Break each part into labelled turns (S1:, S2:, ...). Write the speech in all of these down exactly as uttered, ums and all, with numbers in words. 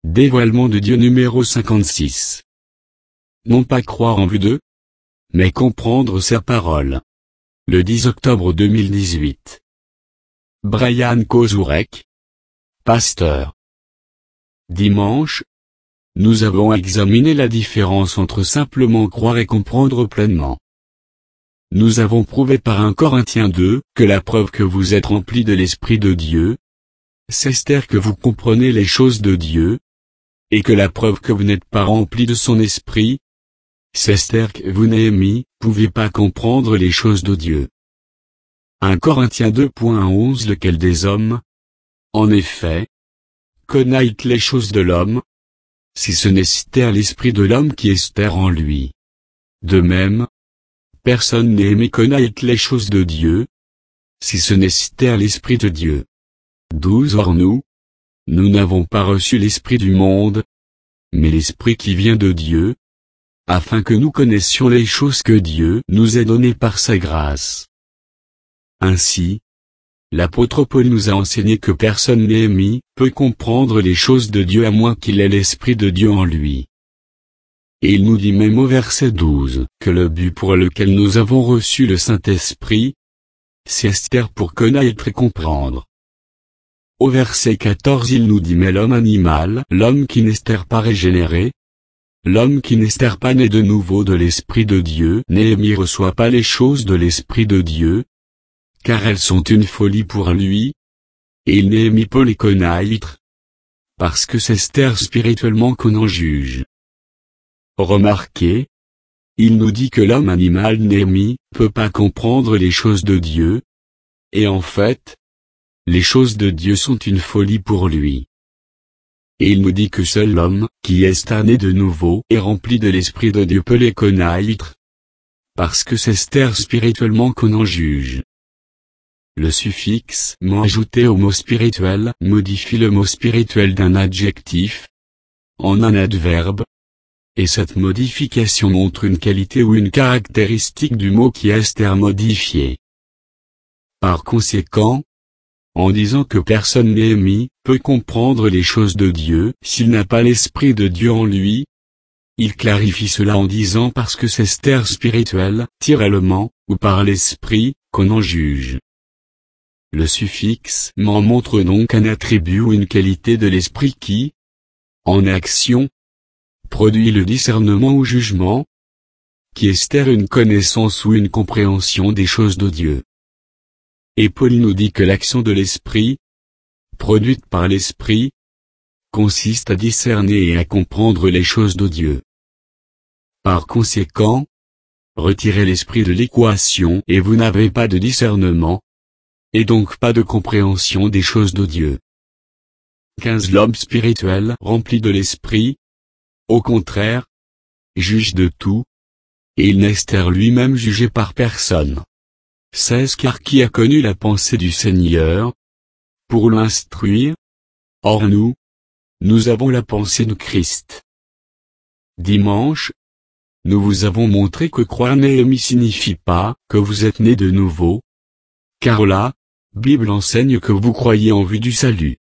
S1: Dévoilement de Dieu numéro cinquante-six. Non pas croire en vue d'eux, mais comprendre sa parole. Le dix octobre deux mille dix-huit. Brian Kozurek, pasteur. Dimanche, nous avons examiné la différence entre simplement croire et comprendre pleinement. Nous avons prouvé par un Corinthiens deux que la preuve que vous êtes remplis de l'Esprit de Dieu, c'est que vous comprenez les choses de Dieu, et que la preuve que vous n'êtes pas remplis de son Esprit, c'est que vous Néhémie, pouvez pas comprendre les choses de Dieu. un Corinthiens deux onze Lequel des hommes, en effet, connaît les choses de l'homme, si ce n'est l'Esprit de l'homme qui est en lui. De même, personne Néhémie connaît les choses de Dieu, si ce n'est l'Esprit de Dieu. douze Or nous, nous n'avons pas reçu l'Esprit du monde, mais l'Esprit qui vient de Dieu, afin que nous connaissions les choses que Dieu nous a données par sa grâce. Ainsi, l'apôtre Paul nous a enseigné que personne Néhémie peut comprendre les choses de Dieu à moins qu'il ait l'Esprit de Dieu en lui. Et il nous dit même au verset douze, que le but pour lequel nous avons reçu le Saint-Esprit, c'est pour connaître et comprendre. Au verset quatorze il nous dit mais l'homme animal, l'homme qui n'est pas régénéré, l'homme qui n'est pas né de nouveau de l'Esprit de Dieu, Néhémie reçoit pas les choses de l'Esprit de Dieu, car elles sont une folie pour lui, et il Néhémie peut les connaître, parce que c'est spirituellement qu'on en juge. Remarquez, il nous dit que l'homme animal Néhémie peut pas comprendre les choses de Dieu, et en fait, les choses de Dieu sont une folie pour lui. Et il nous dit que seul l'homme, qui est né de nouveau et rempli de l'Esprit de Dieu peut les connaître, parce que c'est spirituellement qu'on en juge. Le suffixe « ment » ajouté au mot spirituel modifie le mot spirituel d'un adjectif en un adverbe, et cette modification montre une qualité ou une caractéristique du mot qui est modifié. Par conséquent, en disant que personne Néhémie peut comprendre les choses de Dieu s'il n'a pas l'Esprit de Dieu en lui, il clarifie cela en disant parce que c'est spirituel, tirellement, ou par l'Esprit, qu'on en juge. Le suffixe « ment » montre donc un attribut ou une qualité de l'Esprit qui, en action, produit le discernement ou jugement, qui est une connaissance ou une compréhension des choses de Dieu. Et Paul nous dit que l'action de l'Esprit, produite par l'Esprit, consiste à discerner et à comprendre les choses de Dieu. Par conséquent, retirez l'Esprit de l'équation et vous n'avez pas de discernement, et donc pas de compréhension des choses de Dieu. quinze L'homme spirituel rempli de l'Esprit, au contraire, juge de tout, et il n'est lui-même jugé par personne. seize Car qui a connu la pensée du Seigneur, pour l'instruire? Or nous, nous avons la pensée de Christ. Dimanche, nous vous avons montré que croire Néhémie signifie pas que vous êtes né de nouveau, car la Bible enseigne que vous croyez en vue du salut.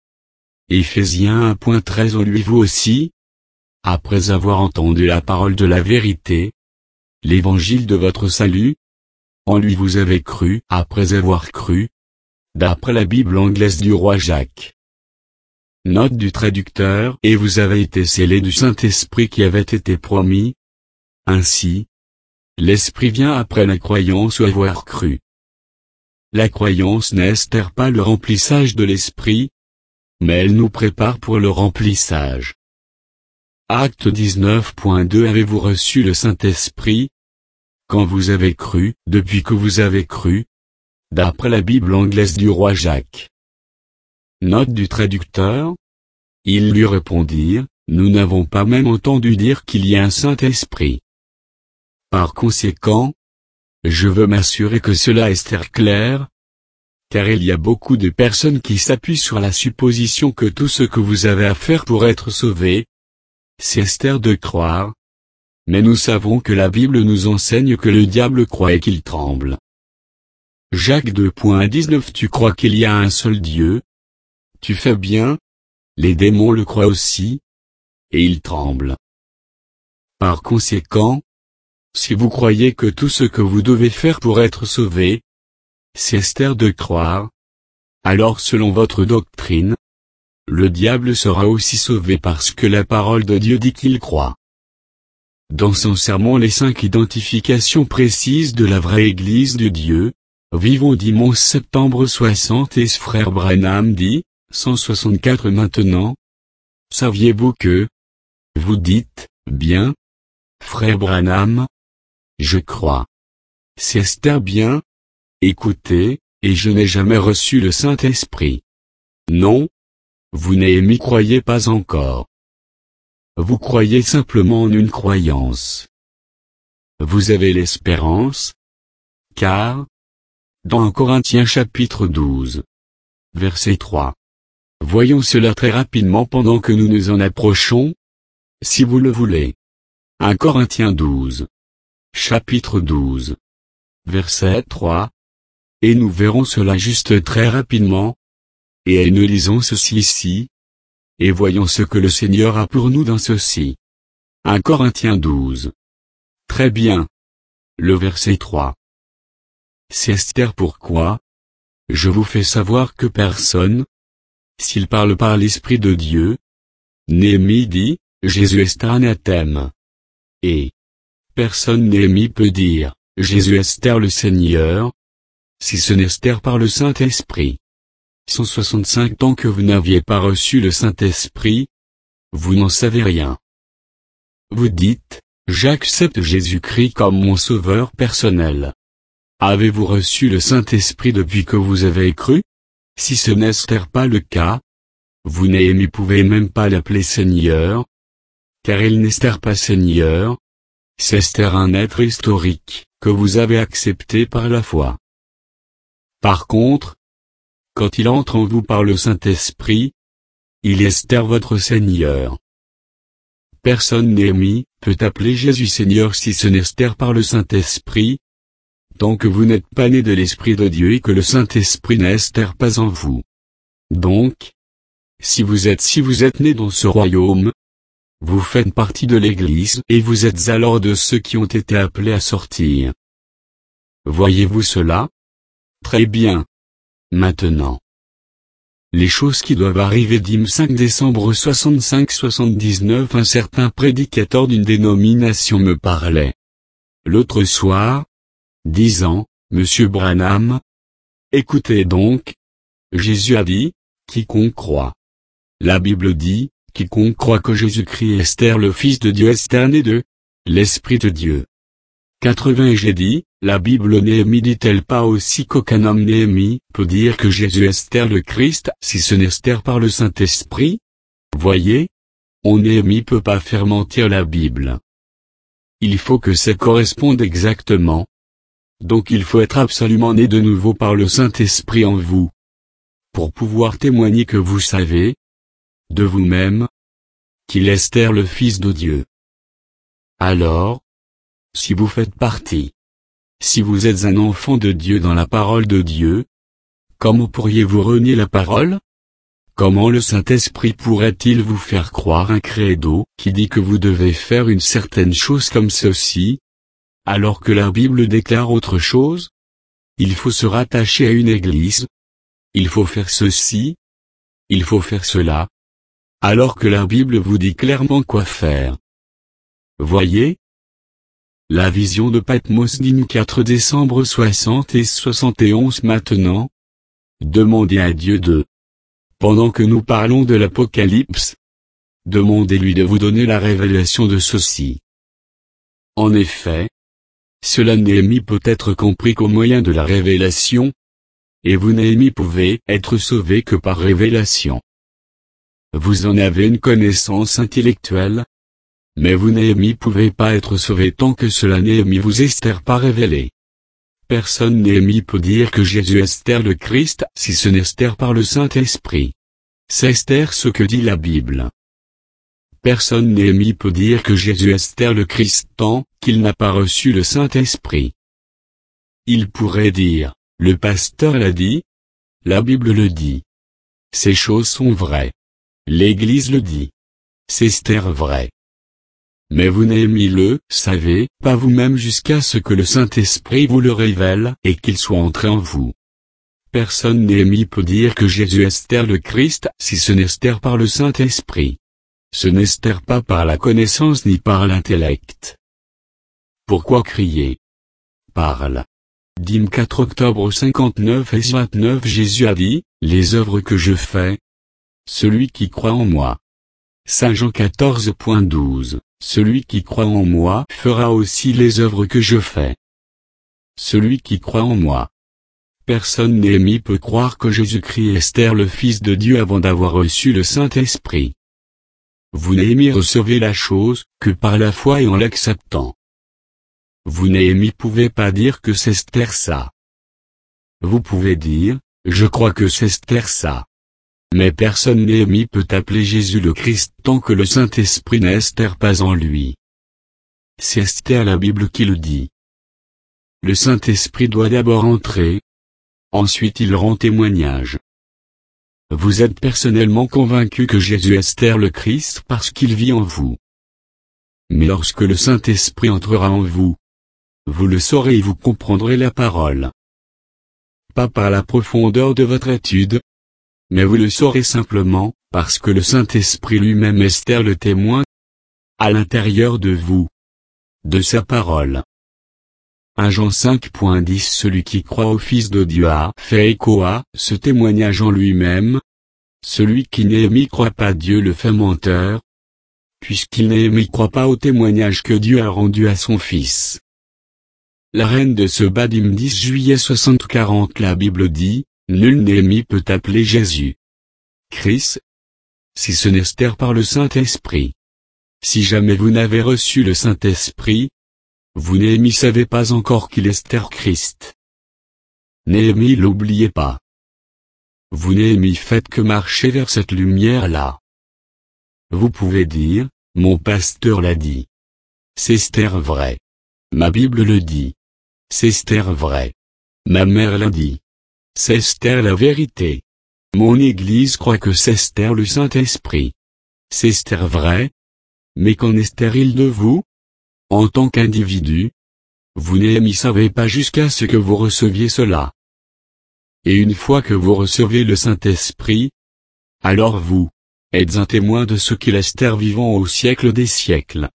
S1: Éphésiens un treize En lui vous aussi, après avoir entendu la parole de la vérité, l'évangile de votre salut, en lui vous avez cru après avoir cru, d'après la Bible anglaise du roi Jacques. Note du traducteur et vous avez été scellés du Saint-Esprit qui avait été promis. Ainsi, l'Esprit vient après la croyance ou avoir cru. La croyance n'est pas le remplissage de l'Esprit, mais elle nous prépare pour le remplissage. Acte dix-neuf deux Avez-vous reçu le Saint-Esprit? Quand vous avez cru, depuis que vous avez cru, d'après la Bible anglaise du roi Jacques. Note du traducteur. Ils lui répondirent, nous n'avons pas même entendu dire qu'il y a un Saint-Esprit. Par conséquent, je veux m'assurer que cela est clair, car il y a beaucoup de personnes qui s'appuient sur la supposition que tout ce que vous avez à faire pour être sauvé, c'est de croire. Mais nous savons que la Bible nous enseigne que le diable croit et qu'il tremble. Jacques deux dix-neuf Tu crois qu'il y a un seul Dieu? Tu fais bien. Les démons le croient aussi, et ils tremblent. Par conséquent, si vous croyez que tout ce que vous devez faire pour être sauvé, c'est Esther de croire, alors selon votre doctrine, le diable sera aussi sauvé parce que la parole de Dieu dit qu'il croit. Dans son sermon Les cinq identifications précises de la vraie Église de Dieu, vivons dimanche septembre soixante et frère Branham dit, cent soixante-quatre maintenant. Saviez-vous que, vous dites, bien, frère Branham, je crois. C'est Esther bien, écoutez, et je n'ai jamais reçu le Saint-Esprit. Non, vous n'y croyez pas encore. Vous croyez simplement en une croyance. Vous avez l'espérance, car, dans un Corinthiens chapitre douze, verset trois. Voyons cela très rapidement pendant que nous nous en approchons, si vous le voulez. un Corinthiens douze, chapitre douze, verset trois, et nous verrons cela juste très rapidement, et nous lisons ceci ici, et voyons ce que le Seigneur a pour nous dans ceci. un Corinthiens douze. Très bien. Le verset trois. C'est Esther pourquoi, je vous fais savoir que personne, s'il parle par l'Esprit de Dieu, Néhémie dit, Jésus est anathème. Et, personne Néhémie peut dire, Jésus Esther le Seigneur, si ce n'est Esther par le Saint-Esprit. cent soixante-cinq Tant que vous n'aviez pas reçu le Saint-Esprit, vous n'en savez rien. Vous dites, j'accepte Jésus-Christ comme mon sauveur personnel. Avez-vous reçu le Saint-Esprit depuis que vous avez cru? Si ce n'est pas le cas, vous ne pouvez même pas l'appeler Seigneur, car il n'est pas Seigneur, c'est Esther un être historique, que vous avez accepté par la foi. Par contre, quand il entre en vous par le Saint-Esprit, il est Esther votre Seigneur. Personne Néhémie peut appeler Jésus Seigneur si ce n'est Esther par le Saint-Esprit, tant que vous n'êtes pas né de l'Esprit de Dieu et que le Saint-Esprit n'est Esther pas en vous. Donc, si vous êtes si vous êtes né dans ce royaume, vous faites partie de l'Église et vous êtes alors de ceux qui ont été appelés à sortir. Voyez-vous cela? Très bien. Maintenant, les choses qui doivent arriver dimanche cinq décembre soixante-cinq soixante-dix-neuf un certain prédicateur d'une dénomination me parlait l'autre soir, disant, Monsieur Branham, écoutez donc, Jésus a dit, quiconque croit. La Bible dit, quiconque croit que Jésus-Christ est Esther le Fils de Dieu Esther né de l'Esprit de Dieu. quatre-vingts Et j'ai dit, la Bible Néhémie dit-elle pas aussi qu'aucun homme Néhémie peut dire que Jésus est Esther le Christ si ce n'est Esther par le Saint-Esprit? Voyez, on Néhémie peut pas faire mentir la Bible. Il faut que ça corresponde exactement. Donc il faut être absolument né de nouveau par le Saint-Esprit en vous. Pour pouvoir témoigner que vous savez, de vous-même, qu'il est Esther le Fils de Dieu. Alors, si vous faites partie, si vous êtes un enfant de Dieu dans la parole de Dieu, comment pourriez-vous renier la parole? Comment le Saint-Esprit pourrait-il vous faire croire un credo qui dit que vous devez faire une certaine chose comme ceci, alors que la Bible déclare autre chose? Il faut se rattacher à une église. Il faut faire ceci. Il faut faire cela. Alors que la Bible vous dit clairement quoi faire. Voyez? La vision de Patmos digne quatre décembre soixante et soixante et onze maintenant. Demandez à Dieu de. Pendant que nous parlons de l'Apocalypse, demandez-lui de vous donner la révélation de ceci. En effet, cela Néhémie peut être compris qu'au moyen de la révélation, et vous Néhémie pouvez être sauvé que par révélation. Vous en avez une connaissance intellectuelle, mais vous Néhémie pouvez pas être sauvé tant que cela Néhémie vous Esther pas révélé. Personne Néhémie peut dire que Jésus est Esther le Christ si ce n'est Esther par le Saint-Esprit. C'est Esther ce que dit la Bible. Personne Néhémie peut dire que Jésus est Esther le Christ tant qu'il n'a pas reçu le Saint-Esprit. Il pourrait dire, le pasteur l'a dit, la Bible le dit. Ces choses sont vraies. l'Église le dit. C'est Esther vrai. Mais vous Néhémie le savez pas vous-même jusqu'à ce que le Saint-Esprit vous le révèle et qu'il soit entré en vous. Personne Néhémie peut dire que Jésus est Esther le Christ si ce n'est Esther par le Saint-Esprit. Ce n'est Esther pas par la connaissance ni par l'intellect. Pourquoi crier? Parle. Dîme quatre octobre cinquante-neuf et vingt-neuf. Jésus a dit, les œuvres que je fais. Celui qui croit en moi. Saint Jean quatorze douze. Celui qui croit en moi fera aussi les œuvres que je fais. Celui qui croit en moi. Personne Néhémie peut croire que Jésus-Christ est Esther le Fils de Dieu avant d'avoir reçu le Saint-Esprit. Vous Néhémie recevez la chose que par la foi et en l'acceptant. Vous Néhémie pouvez pas dire que c'est Esther ça. Vous pouvez dire, je crois que c'est Esther ça. Mais personne Néhémie peut appeler Jésus le Christ tant que le Saint-Esprit n'est Esther pas en lui. C'est Esther la Bible qui le dit. Le Saint-Esprit doit d'abord entrer. Ensuite il rend témoignage. Vous êtes personnellement convaincu que Jésus est Esther le Christ parce qu'il vit en vous. Mais lorsque le Saint-Esprit entrera en vous, vous le saurez et vous comprendrez la parole. Pas par la profondeur de votre étude, mais vous le saurez simplement, parce que le Saint-Esprit lui-même est Esther le témoin, à l'intérieur de vous, de sa parole. un Jean cinq dix Celui qui croit au Fils de Dieu a fait écho à ce témoignage en lui-même. Celui qui Néhémie croit pas Dieu le fait menteur, puisqu'il Néhémie croit pas au témoignage que Dieu a rendu à son Fils. La reine de Sebadim dix juillet soixante quarante La Bible dit, nul Néhémie peut appeler Jésus Christ, si ce n'est Esther par le Saint-Esprit. Si jamais vous n'avez reçu le Saint-Esprit, vous Néhémie savez pas encore qu'il est Esther Christ. Néhémie l'oubliez pas. Vous Néhémie faites que marcher vers cette lumière-là. Vous pouvez dire, mon pasteur l'a dit. C'est Esther vrai. Ma Bible le dit. C'est Esther vrai. Ma mère l'a dit. C'est Esther la vérité. Mon Église croit que c'est Esther le Saint-Esprit. C'est Esther vrai. Mais qu'en est-il de vous? En tant qu'individu, vous Néhémie savez pas jusqu'à ce que vous receviez cela. Et une fois que vous recevez le Saint-Esprit, alors vous êtes un témoin de ce qu'il est Esther vivant au siècle des siècles.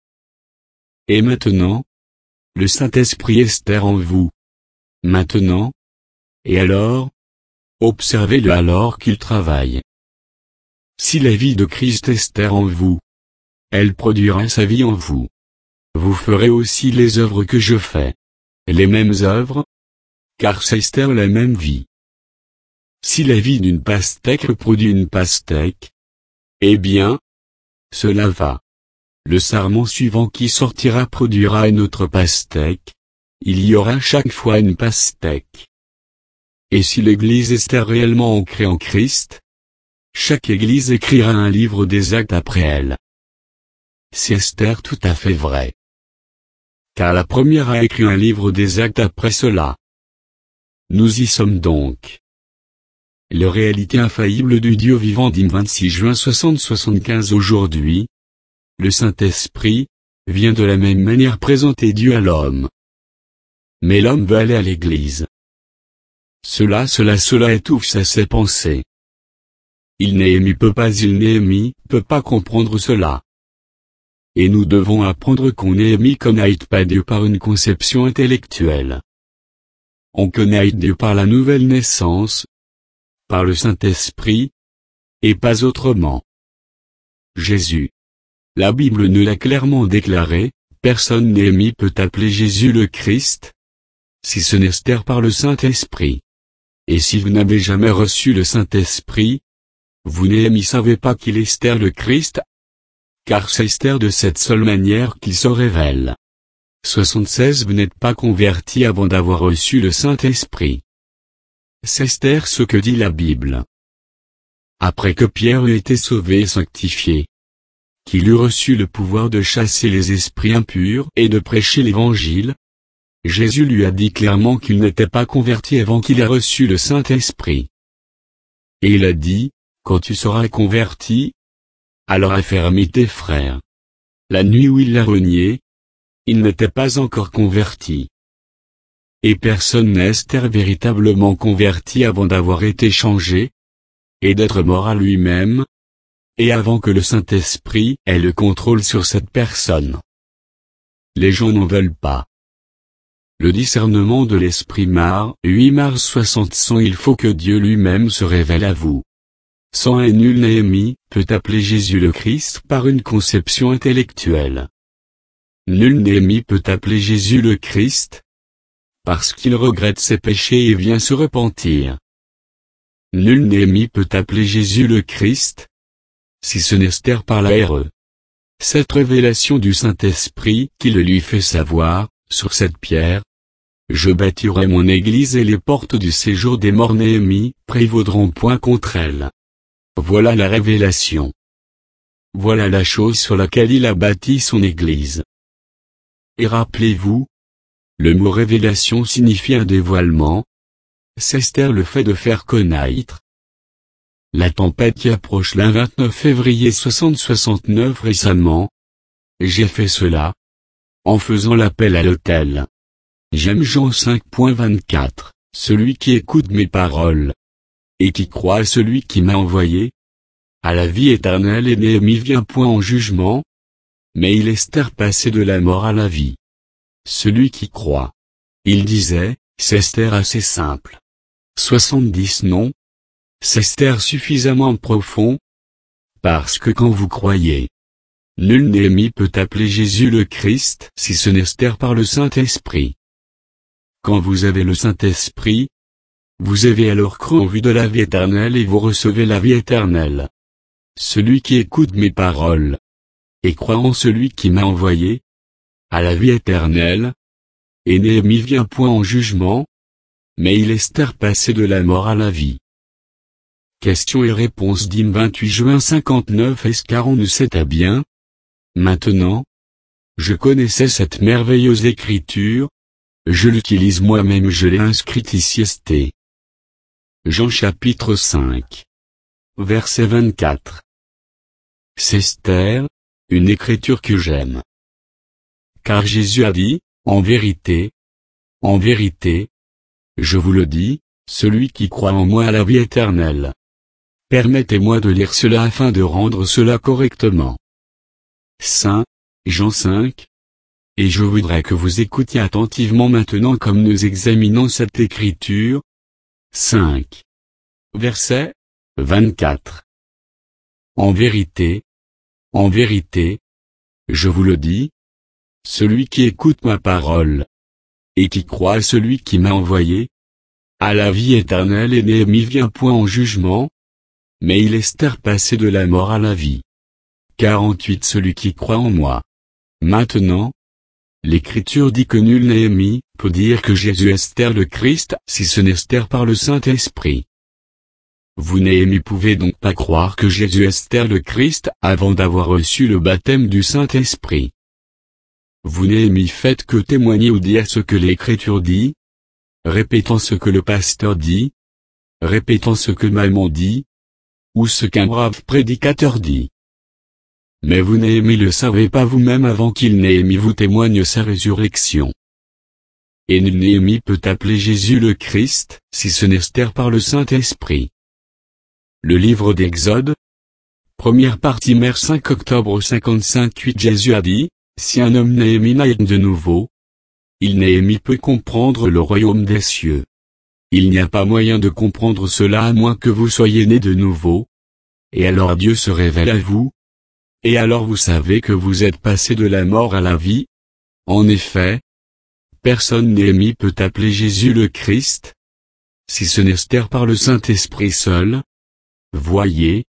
S1: Et maintenant, le Saint-Esprit est Esther en vous. Maintenant, et alors, observez-le alors qu'il travaille. Si la vie de Christ est Esther en vous, elle produira sa vie en vous. Vous ferez aussi les œuvres que je fais. Les mêmes œuvres, car c'est Esther la même vie. Si la vie d'une pastèque produit une pastèque, eh bien, cela va. Le sarment suivant qui sortira produira une autre pastèque. Il y aura chaque fois une pastèque. Et si l'Église Esther réellement ancrée en Christ, chaque Église écrira un livre des actes après elle. C'est Esther tout à fait vrai. Car la première a écrit un livre des actes après cela. Nous y sommes donc. La réalité infaillible du Dieu vivant dit vingt-six juin soixante soixante-quinze Aujourd'hui, le Saint-Esprit vient de la même manière présenter Dieu à l'homme. Mais l'homme veut aller à l'Église. Cela, cela, cela étouffe sa ses pensées. Il Néhémie peut pas, il Néhémie peut pas comprendre cela. Et nous devons apprendre qu'on Néhémie connaît pas Dieu par une conception intellectuelle. On connaît Dieu par la nouvelle naissance, par le Saint-Esprit, et pas autrement. Jésus. La Bible nous l'a clairement déclaré, personne Néhémie peut appeler Jésus le Christ, si ce n'est Esther par le Saint-Esprit. Et si vous n'avez jamais reçu le Saint-Esprit, vous Néhémie savez pas qu'il est Esther le Christ, car c'est Esther de cette seule manière qu'il se révèle. soixante-seize Vous n'êtes pas converti avant d'avoir reçu le Saint-Esprit. C'est Esther ce que dit la Bible. Après que Pierre eut été sauvé et sanctifié, qu'il eut reçu le pouvoir de chasser les esprits impurs et de prêcher l'Évangile, Jésus lui a dit clairement qu'il n'était pas converti avant qu'il ait reçu le Saint-Esprit. Et il a dit, quand tu seras converti, alors affermis tes frères. La nuit où il l'a renié, il n'était pas encore converti. Et personne n'était véritablement converti avant d'avoir été changé, et d'être mort à lui-même, et avant que le Saint-Esprit ait le contrôle sur cette personne. Les gens n'en veulent pas. Le discernement de l'Esprit Mar, huit mars soixante cent Il faut que Dieu lui-même se révèle à vous. Sans un nul Néhémie peut appeler Jésus le Christ par une conception intellectuelle. Nul Néhémie peut appeler Jésus le Christ, parce qu'il regrette ses péchés et vient se repentir. Nul Néhémie peut appeler Jésus le Christ, si ce n'est Esther par la R E. Cette révélation du Saint-Esprit qui le lui fait savoir, sur cette pierre, je bâtirai mon église et les portes du séjour des morts Néhémie prévaudront point contre elle. Voilà la révélation. Voilà la chose sur laquelle il a bâti son église. Et rappelez-vous, le mot révélation signifie un dévoilement. C'est Esther le fait de faire connaître. La tempête qui approche le vingt-neuf février soixante soixante-neuf récemment. J'ai fait cela. En faisant l'appel à l'autel. J'aime Jean cinq vingt-quatre, celui qui écoute mes paroles. Et qui croit à celui qui m'a envoyé. À la vie éternelle et Néhémie vient point en jugement. Mais il est Esther passé de la mort à la vie. Celui qui croit. Il disait, c'est Esther assez simple. soixante-dix non. C'est Esther suffisamment profond. Parce que quand vous croyez, nul Néhémie peut appeler Jésus le Christ si ce n'est Esther par le Saint-Esprit. Quand vous avez le Saint-Esprit, vous avez alors cru en vue de la vie éternelle et vous recevez la vie éternelle. Celui qui écoute mes paroles, et croit en celui qui m'a envoyé, à la vie éternelle, et Néhémie vient point en jugement, mais il est Esther passé de la mort à la vie. Questions et réponses d'Im vingt-huit juin cinquante-neuf Est-ce qu'Aaron ne s'était bien? Maintenant, je connaissais cette merveilleuse écriture, je l'utilise moi-même, je l'ai inscrite ici. St. Jean chapitre cinq. Verset vingt-quatre. C'est Esther, une écriture que j'aime. Car Jésus a dit, en vérité, en vérité, je vous le dis, celui qui croit en moi a la vie éternelle. Permettez-moi de lire cela afin de rendre cela correctement. Saint Jean cinq. Et je voudrais que vous écoutiez attentivement maintenant comme nous examinons cette écriture. cinq. Verset vingt-quatre. En vérité, en vérité, je vous le dis, celui qui écoute ma parole, et qui croit à celui qui m'a envoyé, a la vie éternelle et Néhémie vient point en jugement, mais il est Esther passé de la mort à la vie. quarante-huit Celui qui croit en moi. Maintenant, l'Écriture dit que nul Néhémie peut dire que Jésus est Esther le Christ si ce n'est Esther par le Saint-Esprit. Vous Néhémie pouvez donc pas croire que Jésus est Esther le Christ avant d'avoir reçu le baptême du Saint-Esprit. Vous Néhémie faites que témoigner ou dire ce que l'Écriture dit, répétant ce que le pasteur dit, répétant ce que maman dit, ou ce qu'un brave prédicateur dit. Mais vous Néhémie le savez pas vous-même avant qu'il Néhémie vous témoigne sa résurrection. Et nul Néhémie peut appeler Jésus le Christ, si ce n'est Esther par le Saint-Esprit. Le livre d'Exode. Première partie mer cinq octobre cinquante-cinq huit Jésus a dit, si un homme Néhémie naît de nouveau, il Néhémie peut comprendre le royaume des cieux. Il n'y a pas moyen de comprendre cela à moins que vous soyez né de nouveau. Et alors Dieu se révèle à vous. Et alors vous savez que vous êtes passé de la mort à la vie. En effet, personne Néhémie peut appeler Jésus le Christ, si ce n'est Esther par le Saint-Esprit seul. Voyez,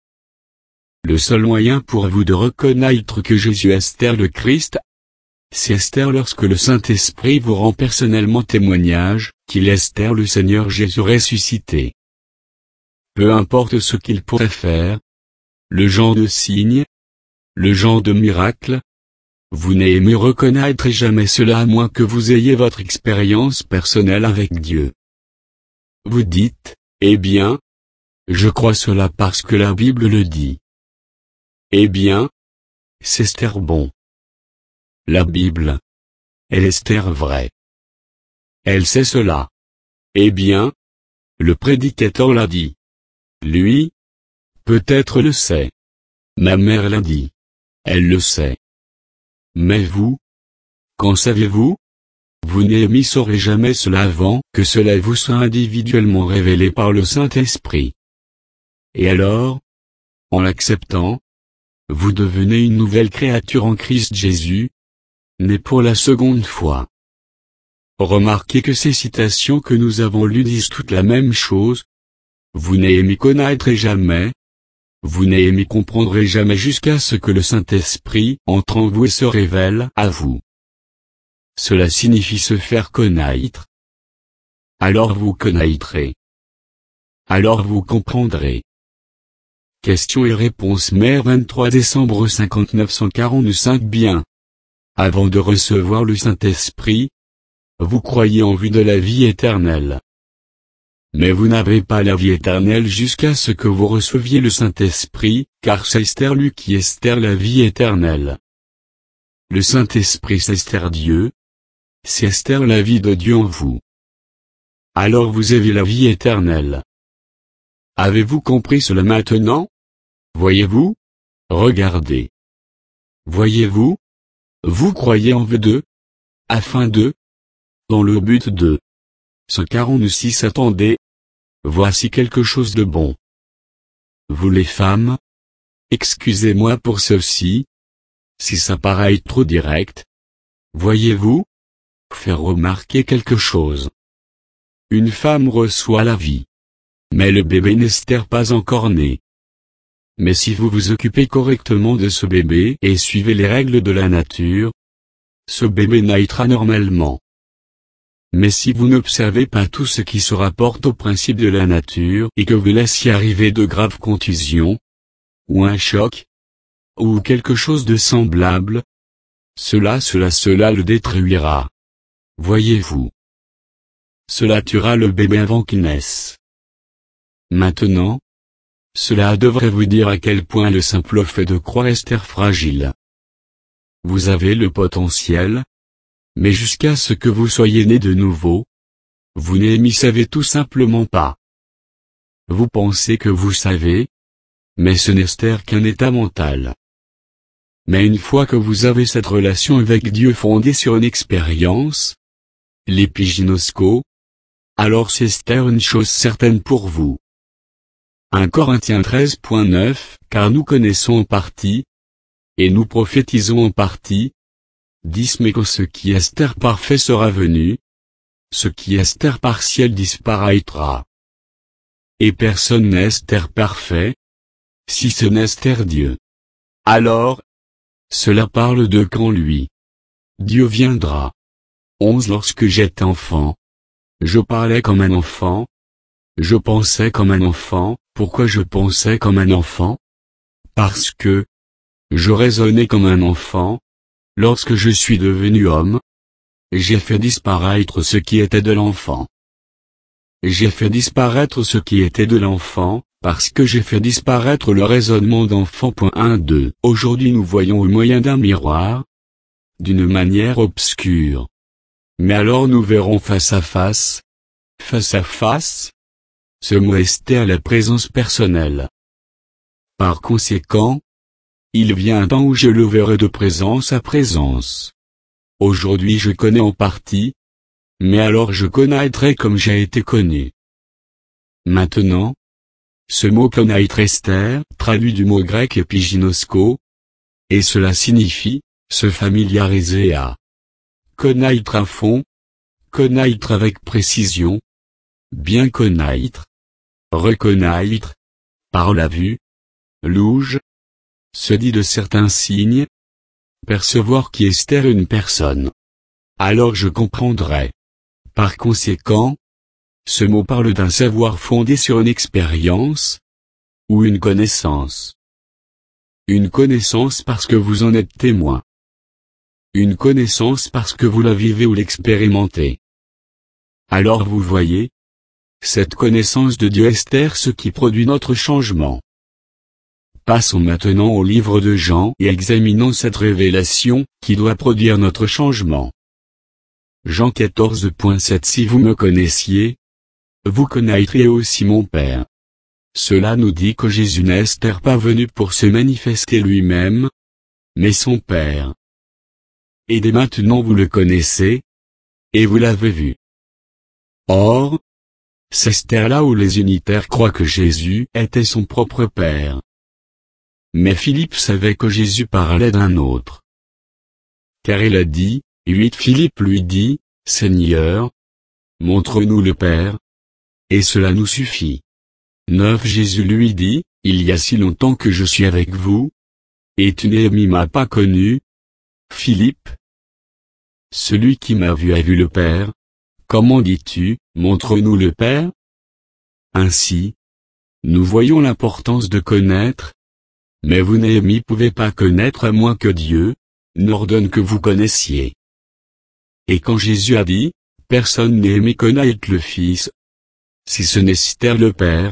S1: le seul moyen pour vous de reconnaître que Jésus est Esther le Christ, c'est Esther lorsque le Saint-Esprit vous rend personnellement témoignage qu'il est Esther le Seigneur Jésus ressuscité. Peu importe ce qu'il pourrait faire, le genre de signe, le genre de miracle, vous Néhémie reconnaîtrez jamais cela à moins que vous ayez votre expérience personnelle avec Dieu. Vous dites, eh bien, je crois cela parce que la Bible le dit. Eh bien, c'est Esther bon. La Bible est Esther vraie. Elle sait cela. Eh bien, le prédicateur l'a dit. Lui, peut-être le sait. Ma mère l'a dit. Elle le sait. Mais vous, qu'en savez-vous? Vous Néhémie saurez jamais cela avant que cela vous soit individuellement révélé par le Saint-Esprit. Et alors, en l'acceptant, vous devenez une nouvelle créature en Christ Jésus, née pour la seconde fois. Remarquez que ces citations que nous avons lues disent toutes la même chose. Vous Néhémie connaîtrez jamais. Vous Néhémie comprendrez jamais jusqu'à ce que le Saint-Esprit entre en vous et se révèle à vous. Cela signifie se faire connaître. Alors vous connaîtrez. Alors vous comprendrez. Questions et réponses Mère vingt-trois décembre cinquante-neuf cent quarante-cinq Bien. Avant de recevoir le Saint-Esprit, vous croyez en vue de la vie éternelle. Mais vous n'avez pas la vie éternelle jusqu'à ce que vous receviez le Saint-Esprit, car c'est Esther lui qui Esther la vie éternelle. Le Saint-Esprit c'est Esther Dieu. C'est Esther la vie de Dieu en vous. Alors vous avez la vie éternelle. Avez-vous compris cela maintenant? Voyez-vous? Regardez. Voyez-vous? Vous croyez en vue de, afin de, dans le but de. cent quarante-six Attendez. Voici quelque chose de bon. Vous les femmes, excusez-moi pour ceci. Si ça paraît trop direct. Voyez-vous? Faire remarquer quelque chose. Une femme reçoit la vie. Mais le bébé n'est pas encore né. Mais si vous vous occupez correctement de ce bébé et suivez les règles de la nature, ce bébé naîtra normalement. Mais si vous n'observez pas tout ce qui se rapporte au principe de la nature et que vous laissiez arriver de graves contusions, ou un choc, ou quelque chose de semblable, cela cela cela le détruira. Voyez-vous. Cela tuera le bébé avant qu'il naisse. Maintenant, cela devrait vous dire à quel point le simple fait de croire Esther fragile. Vous avez le potentiel, mais jusqu'à ce que vous soyez né de nouveau, vous Néhémie savez tout simplement pas. Vous pensez que vous savez, mais ce n'est Esther qu'un état mental. Mais une fois que vous avez cette relation avec Dieu fondée sur une expérience, l'épiginosko, alors c'est Esther une chose certaine pour vous. un Corinthiens treize point neuf Car nous connaissons en partie, et nous prophétisons en partie, dix Mais quand ce qui est Esther parfait sera venu, ce qui est Esther partiel disparaîtra. Et personne n'est Esther parfait, si ce n'est Esther Dieu. Alors, cela parle de quand lui, Dieu viendra. onze Lorsque j'étais enfant, je parlais comme un enfant, je pensais comme un enfant. Pourquoi je pensais comme un enfant? Parce que, je raisonnais comme un enfant. Lorsque je suis devenu homme, j'ai fait disparaître ce qui était de l'enfant. J'ai fait disparaître ce qui était de l'enfant, parce que j'ai fait disparaître le raisonnement d'enfant. un deux Aujourd'hui nous voyons au moyen d'un miroir, d'une manière obscure. Mais alors nous verrons face à face. Face à face. Ce mot Esther la présence personnelle. Par conséquent, il vient un temps où je le verrai de présence à présence. Aujourd'hui je connais en partie, mais alors je connaîtrai comme j'ai été connu. Maintenant, ce mot connaître Esther, traduit du mot grec épiginosko, et cela signifie, se familiariser à. Connaître à fond, connaître avec précision, bien connaître, reconnaître, par la vue, louge, se dit de certains signes, percevoir qui est Esther une personne. Alors je comprendrai. Par conséquent, ce mot parle d'un savoir fondé sur une expérience, ou une connaissance. Une connaissance parce que vous en êtes témoin. Une connaissance parce que vous la vivez ou l'expérimentez. Alors vous voyez, cette connaissance de Dieu Esther ce qui produit notre changement. Passons maintenant au livre de Jean et examinons cette révélation, qui doit produire notre changement. Jean quatorze sept Si vous me connaissiez, vous connaîtriez aussi mon Père. Cela nous dit que Jésus n'est pas venu pour se manifester lui-même, mais son Père. Et dès maintenant vous le connaissez, et vous l'avez vu. Or, c'est là où les unitaires croient que Jésus était son propre Père. Mais Philippe savait que Jésus parlait d'un autre. Car il a dit, huit Philippe lui dit, Seigneur, montre-nous le Père, et cela nous suffit. neuf Jésus lui dit, il y a si longtemps que je suis avec vous, et tu ne m'as pas connu, Philippe. Celui qui m'a vu a vu le Père. Comment dis-tu, montre-nous le Père? Ainsi, nous voyons l'importance de connaître, mais vous ne pouvez pas connaître à moins que Dieu n'ordonne que vous connaissiez. Et quand Jésus a dit, personne ne connaît le Fils, si ce n'est le Père,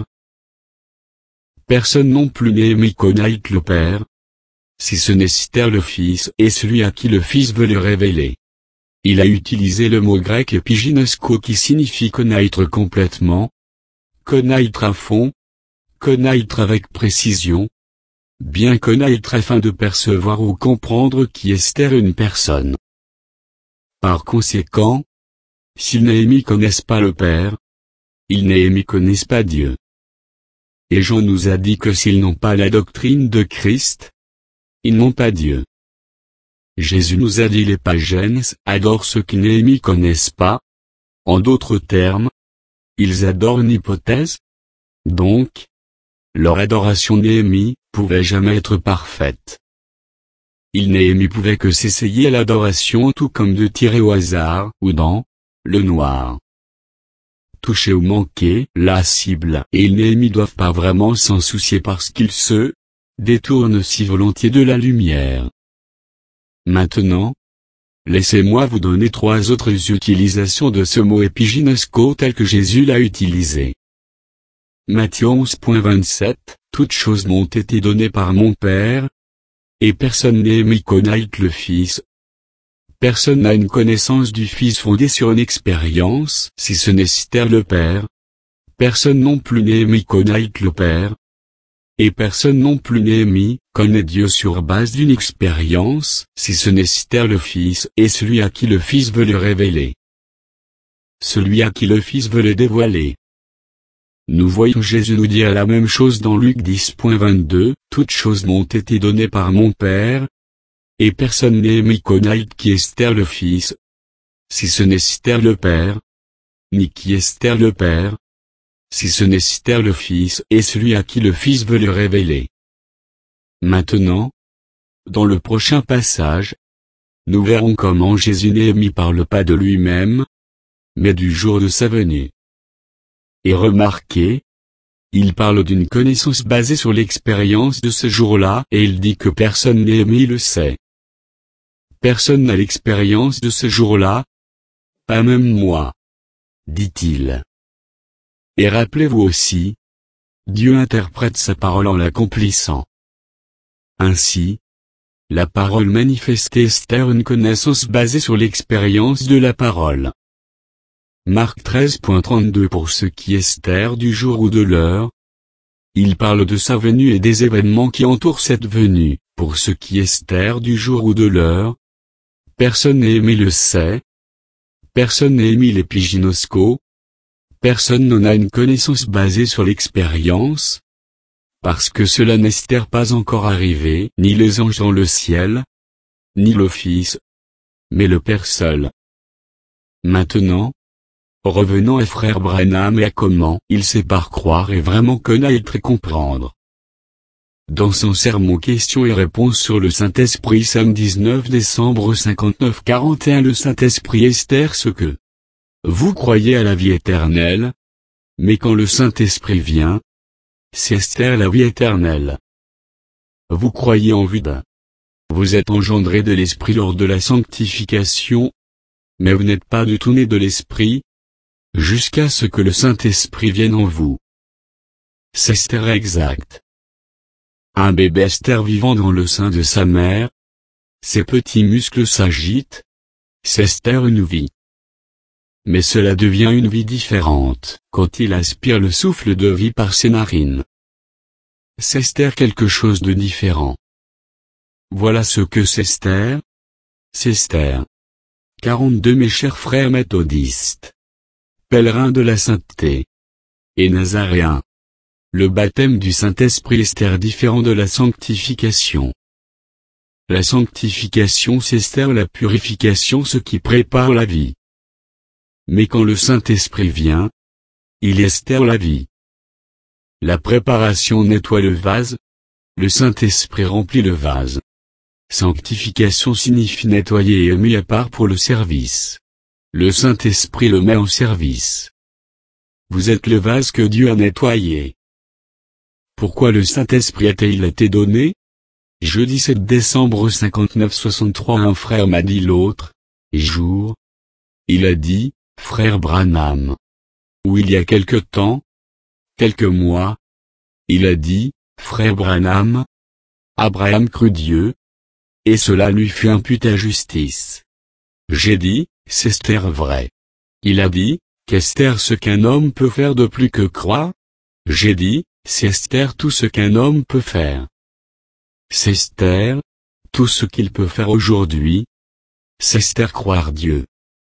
S1: personne non plus ne connaît le Père, si ce n'est le Fils et celui à qui le Fils veut le révéler. Il a utilisé le mot grec epiginosko qui signifie connaître complètement, connaître à fond, connaître avec précision, bien connaître afin de percevoir ou comprendre qui est une personne. Par conséquent, s'ils ne connaissent pas le Père, ils ne connaissent pas Dieu. Et Jean nous a dit que s'ils n'ont pas la doctrine de Christ, ils n'ont pas Dieu. Jésus nous a dit les païens adorent ceux qui ne connaissent pas. En d'autres termes, ils adorent une hypothèse. Donc, leur adoration ne pouvait jamais être parfaite. Ils ne pouvaient que s'essayer à l'adoration tout comme de tirer au hasard ou dans le noir. Toucher ou manquer la cible et ils ne doivent pas vraiment s'en soucier parce qu'ils se détournent si volontiers de la lumière. Maintenant, laissez-moi vous donner trois autres utilisations de ce mot epiginosko tel que Jésus l'a utilisé. Matthieu onze vingt-sept, toutes choses m'ont été données par mon Père, et personne ne connaît le Fils. Personne n'a une connaissance du Fils fondée sur une expérience, si ce n'est le Père. Personne non plus ne connaît le Père. Et personne non plus ne connaît Dieu sur base d'une expérience, si ce n'est le Fils et celui à qui le Fils veut le révéler. Celui à qui le Fils veut le dévoiler. Nous voyons Jésus nous dire la même chose dans Luc dix vingt-deux, toutes choses m'ont été données par mon Père, et personne ne connaît qui est le Fils, si ce n'est le Père, ni qui est le Père, si ce n'est le Fils et celui à qui le Fils veut le révéler. Maintenant, dans le prochain passage, nous verrons comment Jésus ne parle pas de lui-même, mais du jour de sa venue. Et remarquez, il parle d'une connaissance basée sur l'expérience de ce jour-là et il dit que personne ne le sait. Personne n'a l'expérience de ce jour-là, pas même moi, dit-il. Et rappelez-vous aussi, Dieu interprète sa parole en l'accomplissant. Ainsi, la parole manifestée est une connaissance basée sur l'expérience de la parole. Marc treize trente-deux Pour ce qui est du jour ou de l'heure, il parle de sa venue et des événements qui entourent cette venue. Pour ce qui est du jour ou de l'heure, personne ne le sait, personne ne l'épiginosko, personne n'en a une connaissance basée sur l'expérience, parce que cela n'est pas encore arrivé, ni les anges dans le ciel, ni le Fils, mais le Père seul. Maintenant, revenons à frère Branham et à comment il sait par croire et vraiment connaître et comprendre. Dans son sermon questions et réponses sur le Saint-Esprit samedi dix-neuf décembre cinquante-neuf quarante et un le Saint-Esprit est ce que vous croyez à la vie éternelle, mais quand le Saint-Esprit vient, c'est la vie éternelle. Vous croyez en vue d'un. Vous êtes engendré de l'Esprit lors de la sanctification, mais vous n'êtes pas du tout né de l'Esprit, jusqu'à ce que le Saint-Esprit vienne en vous. C'est exact. un bébé Esther vivant dans le sein de sa mère. Ses petits muscles s'agitent. C'est Esther une vie. Mais cela devient une vie différente, quand il aspire le souffle de vie par ses narines. C'est Esther quelque chose de différent. Voilà ce que c'est Esther. C'est Esther. quarante-deux Mes chers frères méthodistes, pèlerins de la sainteté, et nazaréens. Le baptême du Saint-Esprit Esther différent de la sanctification. La sanctification c'est Esther la purification ce qui prépare la vie. Mais quand le Saint-Esprit vient, il est Esther la vie. La préparation nettoie le vase, le Saint-Esprit remplit le vase. Sanctification signifie nettoyer et mis à part pour le service. Le Saint-Esprit le met en service. Vous êtes le vase que Dieu a nettoyé. Pourquoi le Saint-Esprit a-t-il été donné? Jeudi sept décembre cinquante-neuf soixante-trois un frère m'a dit l'autre jour. Il a dit, frère Branham. Ou il y a quelque temps, quelques mois. Il a dit, frère Branham. Abraham crut Dieu. Et cela lui fut imputé à justice. J'ai dit, c'est Esther vrai. Il a dit, qu'Esther ce qu'un homme peut faire de plus que croire? J'ai dit, c'est Esther tout ce qu'un homme peut faire. C'est Esther, tout ce qu'il peut faire aujourd'hui. C'est Esther croire Dieu.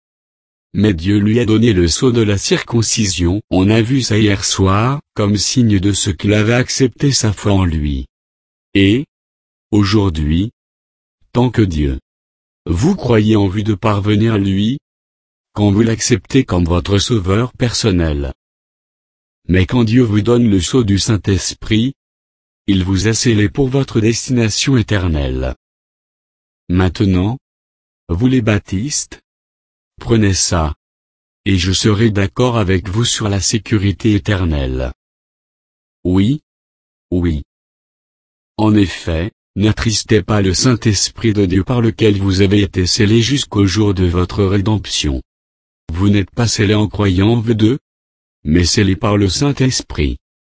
S1: Mais Dieu lui a donné le sceau de la circoncision, on a vu ça hier soir, comme signe de ce qu'il avait accepté sa foi en lui. Et, aujourd'hui, tant que Dieu, vous croyez en vue de parvenir à lui, quand vous l'acceptez comme votre sauveur personnel. Mais quand Dieu vous donne le sceau du Saint-Esprit, il vous a scellé pour votre destination éternelle. Maintenant, vous les baptistes, prenez ça, et je serai d'accord avec vous sur la sécurité éternelle. Oui, oui. En effet, n'attristez pas le Saint-Esprit de Dieu par lequel vous avez été scellés jusqu'au jour de votre rédemption. Vous n'êtes pas scellés en croyant en deux, mais scellés par le Saint-Esprit.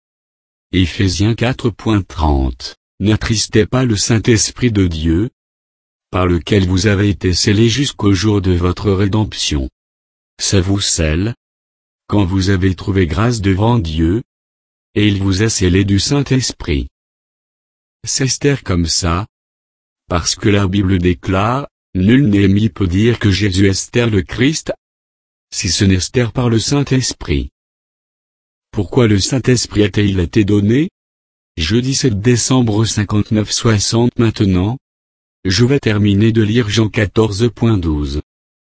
S1: Éphésiens quatre trente. N'attristez pas le Saint-Esprit de Dieu, par lequel vous avez été scellés jusqu'au jour de votre rédemption. Ça vous scelle, quand vous avez trouvé grâce devant Dieu, et il vous a scellé du Saint-Esprit. C'est Esther comme ça, parce que la Bible déclare, nul n'est peut dire que Jésus est Esther le Christ, si ce n'est Esther par le Saint-Esprit. Pourquoi le Saint-Esprit a-t-il été donné? Jeudi sept décembre cinquante-neuf soixante Maintenant, je vais terminer de lire Jean quatorze douze.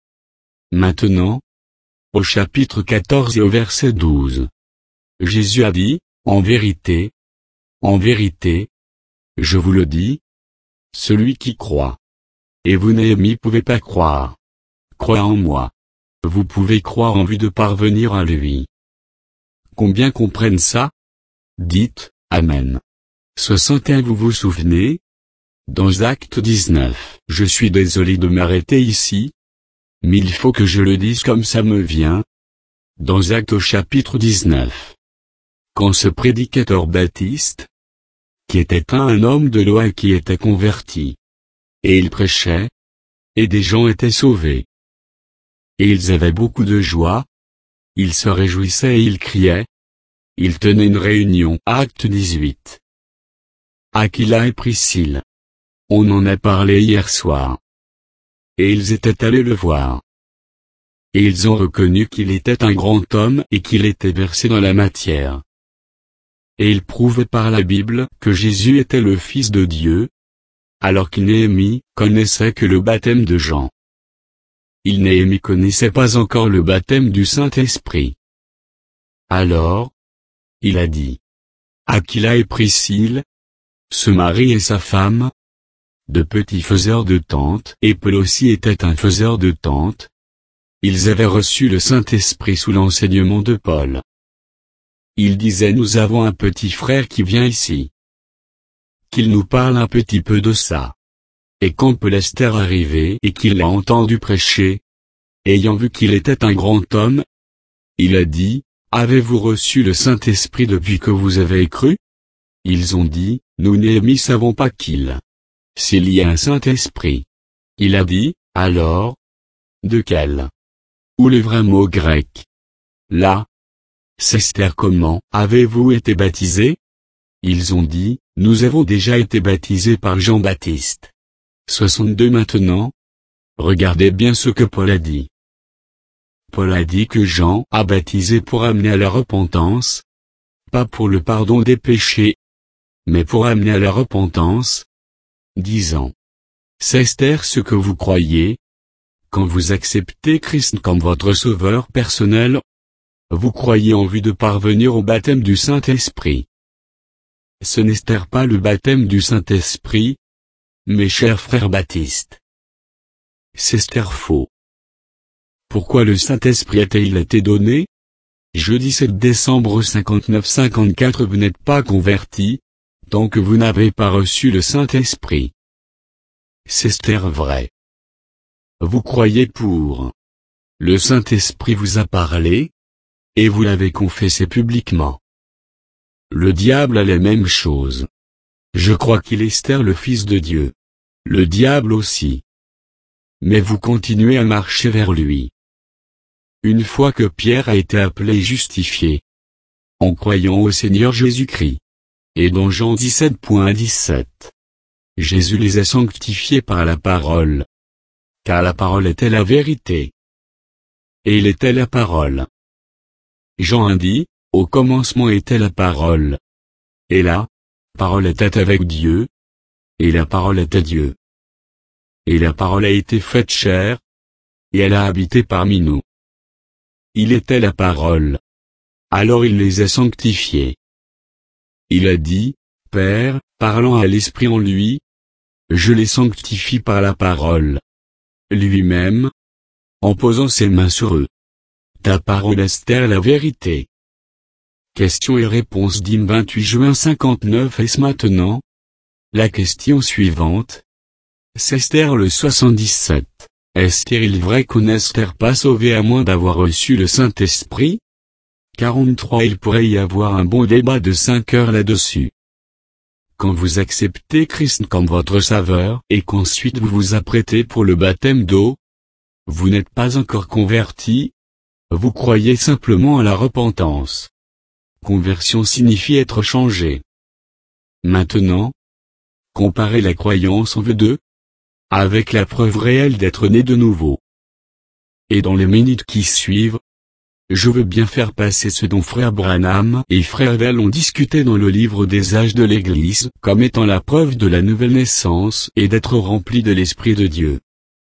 S1: Maintenant, au chapitre quatorze et au verset douze. Jésus a dit, en vérité, en vérité, je vous le dis, celui qui croit. Et vous n'aimez pouvez pas croire. Croyez en moi. Vous pouvez croire en vue de parvenir à lui. Combien comprennent ça? Dites, Amen. soixante et un Vous vous souvenez? Dans Acte dix-neuf. Je suis désolé de m'arrêter ici, mais il faut que je le dise comme ça me vient. Dans Acte au chapitre dix-neuf. Quand ce prédicateur baptiste, qui était un homme de loi et qui était converti, et il prêchait, et des gens étaient sauvés. Et ils avaient beaucoup de joie, ils se réjouissaient et ils criaient. Ils tenaient une réunion. Acte dix-huit. Aquila et Priscille. On en a parlé hier soir. Et ils étaient allés le voir. Et ils ont reconnu qu'il était un grand homme et qu'il était versé dans la matière. Et ils prouvaient par la Bible que Jésus était le Fils de Dieu, alors qu'il Néhémie connaissait que le baptême de Jean. Il Néhémie connaissait pas encore le baptême du Saint-Esprit. Alors, il a dit. Aquila et Priscille, ce mari et sa femme, de petits faiseurs de tentes, et Paul aussi était un faiseur de tentes. Ils avaient reçu le Saint-Esprit sous l'enseignement de Paul. Il disait nous avons un petit frère qui vient ici. Qu'il nous parle un petit peu de ça. Et quand Paul est arrivé et qu'il l'a entendu prêcher, ayant vu qu'il était un grand homme, il a dit, avez-vous reçu le Saint-Esprit depuis que vous avez cru? Ils ont dit, nous Néhémie savons pas qu'il, s'il y a un Saint-Esprit. Il a dit, alors, de quel? Ou le vrai mot grec? Là. Esther, comment avez-vous été baptisés? Ils ont dit, nous avons déjà été baptisés par Jean-Baptiste. soixante-deux Maintenant, regardez bien ce que Paul a dit. Paul a dit que Jean a baptisé pour amener à la repentance, pas pour le pardon des péchés, mais pour amener à la repentance, disant, c'est Esther ce que vous croyez, quand vous acceptez Christ comme votre sauveur personnel, vous croyez en vue de parvenir au baptême du Saint-Esprit. Ce n'est pas le baptême du Saint-Esprit, mes chers frères baptistes. C'est faux. Pourquoi le Saint-Esprit a-t-il été donné? Jeudi sept décembre cinquante-neuf cinquante-quatre Vous n'êtes pas convertis, tant que vous n'avez pas reçu le Saint-Esprit. C'est vrai. Vous croyez pour. Le Saint-Esprit vous a parlé, et vous l'avez confessé publiquement. Le diable a les mêmes choses. Je crois qu'il est Esther le Fils de Dieu. Le diable aussi. Mais vous continuez à marcher vers lui. Une fois que Pierre a été appelé et justifié, en croyant au Seigneur Jésus-Christ, et dans Jean dix-sept dix-sept, Jésus les a sanctifiés par la parole. Car la parole était la vérité. Et il était la parole. Jean a dit, au commencement était la parole. Et la parole était avec Dieu. Et la parole était Dieu. Et la parole a été faite chair. Et elle a habité parmi nous. Il était la parole. Alors il les a sanctifiés. Il a dit, Père, parlant à l'Esprit en lui, je les sanctifie par la parole. Lui-même, en posant ses mains sur eux. Ta parole Esther la vérité. Questions et réponses d'hymne vingt-huit juin cinquante-neuf Est-ce maintenant? La question suivante. C'est Esther le soixante-dix-sept. Est-il vrai qu'on n'espère pas sauvé à moins d'avoir reçu le Saint-Esprit? quarante-trois Il pourrait y avoir un bon débat de cinq heures là-dessus. Quand vous acceptez Christ comme votre sauveur et qu'ensuite vous vous apprêtez pour le baptême d'eau, vous n'êtes pas encore converti, vous croyez simplement à la repentance. Conversion signifie être changé. Maintenant, comparez la croyance en vue de avec la preuve réelle d'être né de nouveau. Et dans les minutes qui suivent, je veux bien faire passer ce dont frère Branham et frère Vel ont discuté dans le livre des âges de l'Église comme étant la preuve de la nouvelle naissance et d'être rempli de l'Esprit de Dieu.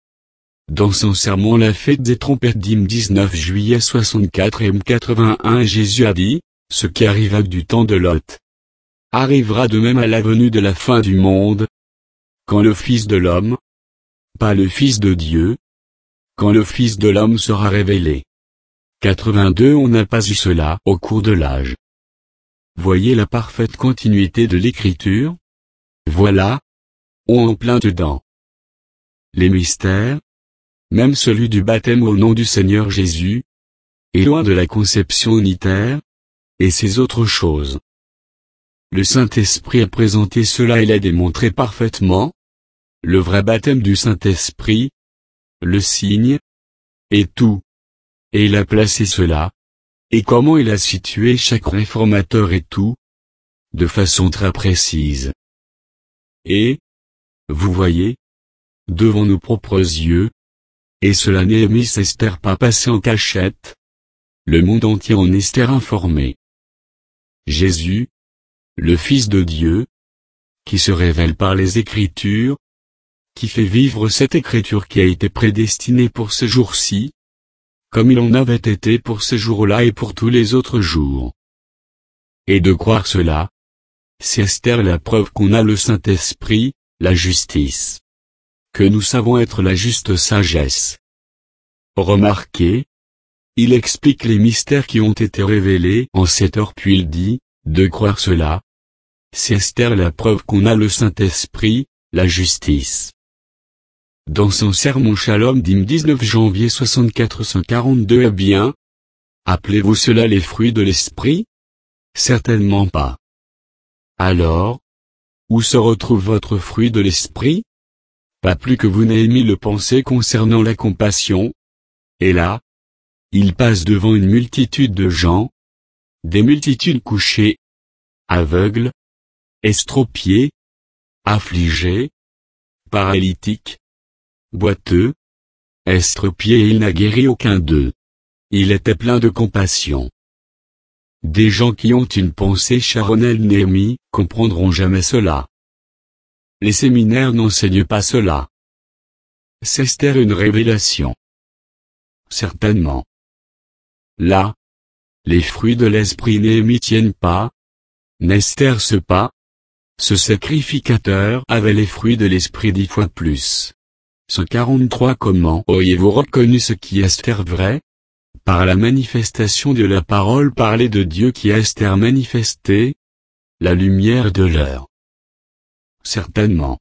S1: Dans son sermon La fête des trompettes d'hymne dix-neuf juillet soixante-quatre et quatre-vingt-un Jésus a dit, ce qui arriva du temps de Lot arrivera de même à la venue de la fin du monde, quand le Fils de l'homme, pas le Fils de Dieu, quand le Fils de l'homme sera révélé. quatre-vingt-deux On n'a pas eu cela au cours de l'âge. Voyez la parfaite continuité de l'écriture? Voilà. On en plein dedans. Les mystères, même celui du baptême au nom du Seigneur Jésus, est loin de la conception unitaire, et ces autres choses. Le Saint-Esprit a présenté cela et l'a démontré parfaitement. Le vrai baptême du Saint-Esprit, le signe, et tout. Et il a placé cela, et comment il a situé chaque réformateur et tout, de façon très précise. Et, vous voyez, devant nos propres yeux, et cela Néhémie Esther pas passé en cachette, le monde entier en est informé. Jésus, le Fils de Dieu, qui se révèle par les Écritures, qui fait vivre cette écriture qui a été prédestinée pour ce jour-ci, comme il en avait été pour ce jour-là et pour tous les autres jours. Et de croire cela, c'est Esther la preuve qu'on a le Saint-Esprit, la justice. Que nous savons être la juste sagesse. Remarquez, il explique les mystères qui ont été révélés en cette heure puis il dit, de croire cela, c'est Esther la preuve qu'on a le Saint-Esprit, la justice. Dans son sermon Shalom d'hymne dix-neuf janvier soixante-quatre cent quarante-deux Eh bien, appelez-vous cela les fruits de l'esprit? Certainement pas. Alors, Où se retrouve votre fruit de l'esprit? Pas plus que vous Néhémie le pensez concernant la compassion. Et là, il passe devant une multitude de gens, des multitudes couchées, aveugles, estropiés, affligés, paralytiques, boiteux, estropiés et il n'a guéri aucun d'eux. Il était plein de compassion. Des gens qui ont une pensée charnelle Néhémie, comprendront jamais cela. Les séminaires n'enseignent pas cela. C'est une révélation. Certainement. Là, les fruits de l'esprit Néhémie tiennent pas. N'Esther ce pas. Ce sacrificateur avait les fruits de l'esprit dix fois plus. cent quarante-trois Comment auriez-vous reconnu ce qui est vrai? Par la manifestation de la parole parlée de Dieu qui est Esther manifestée, la lumière de l'heure. Certainement.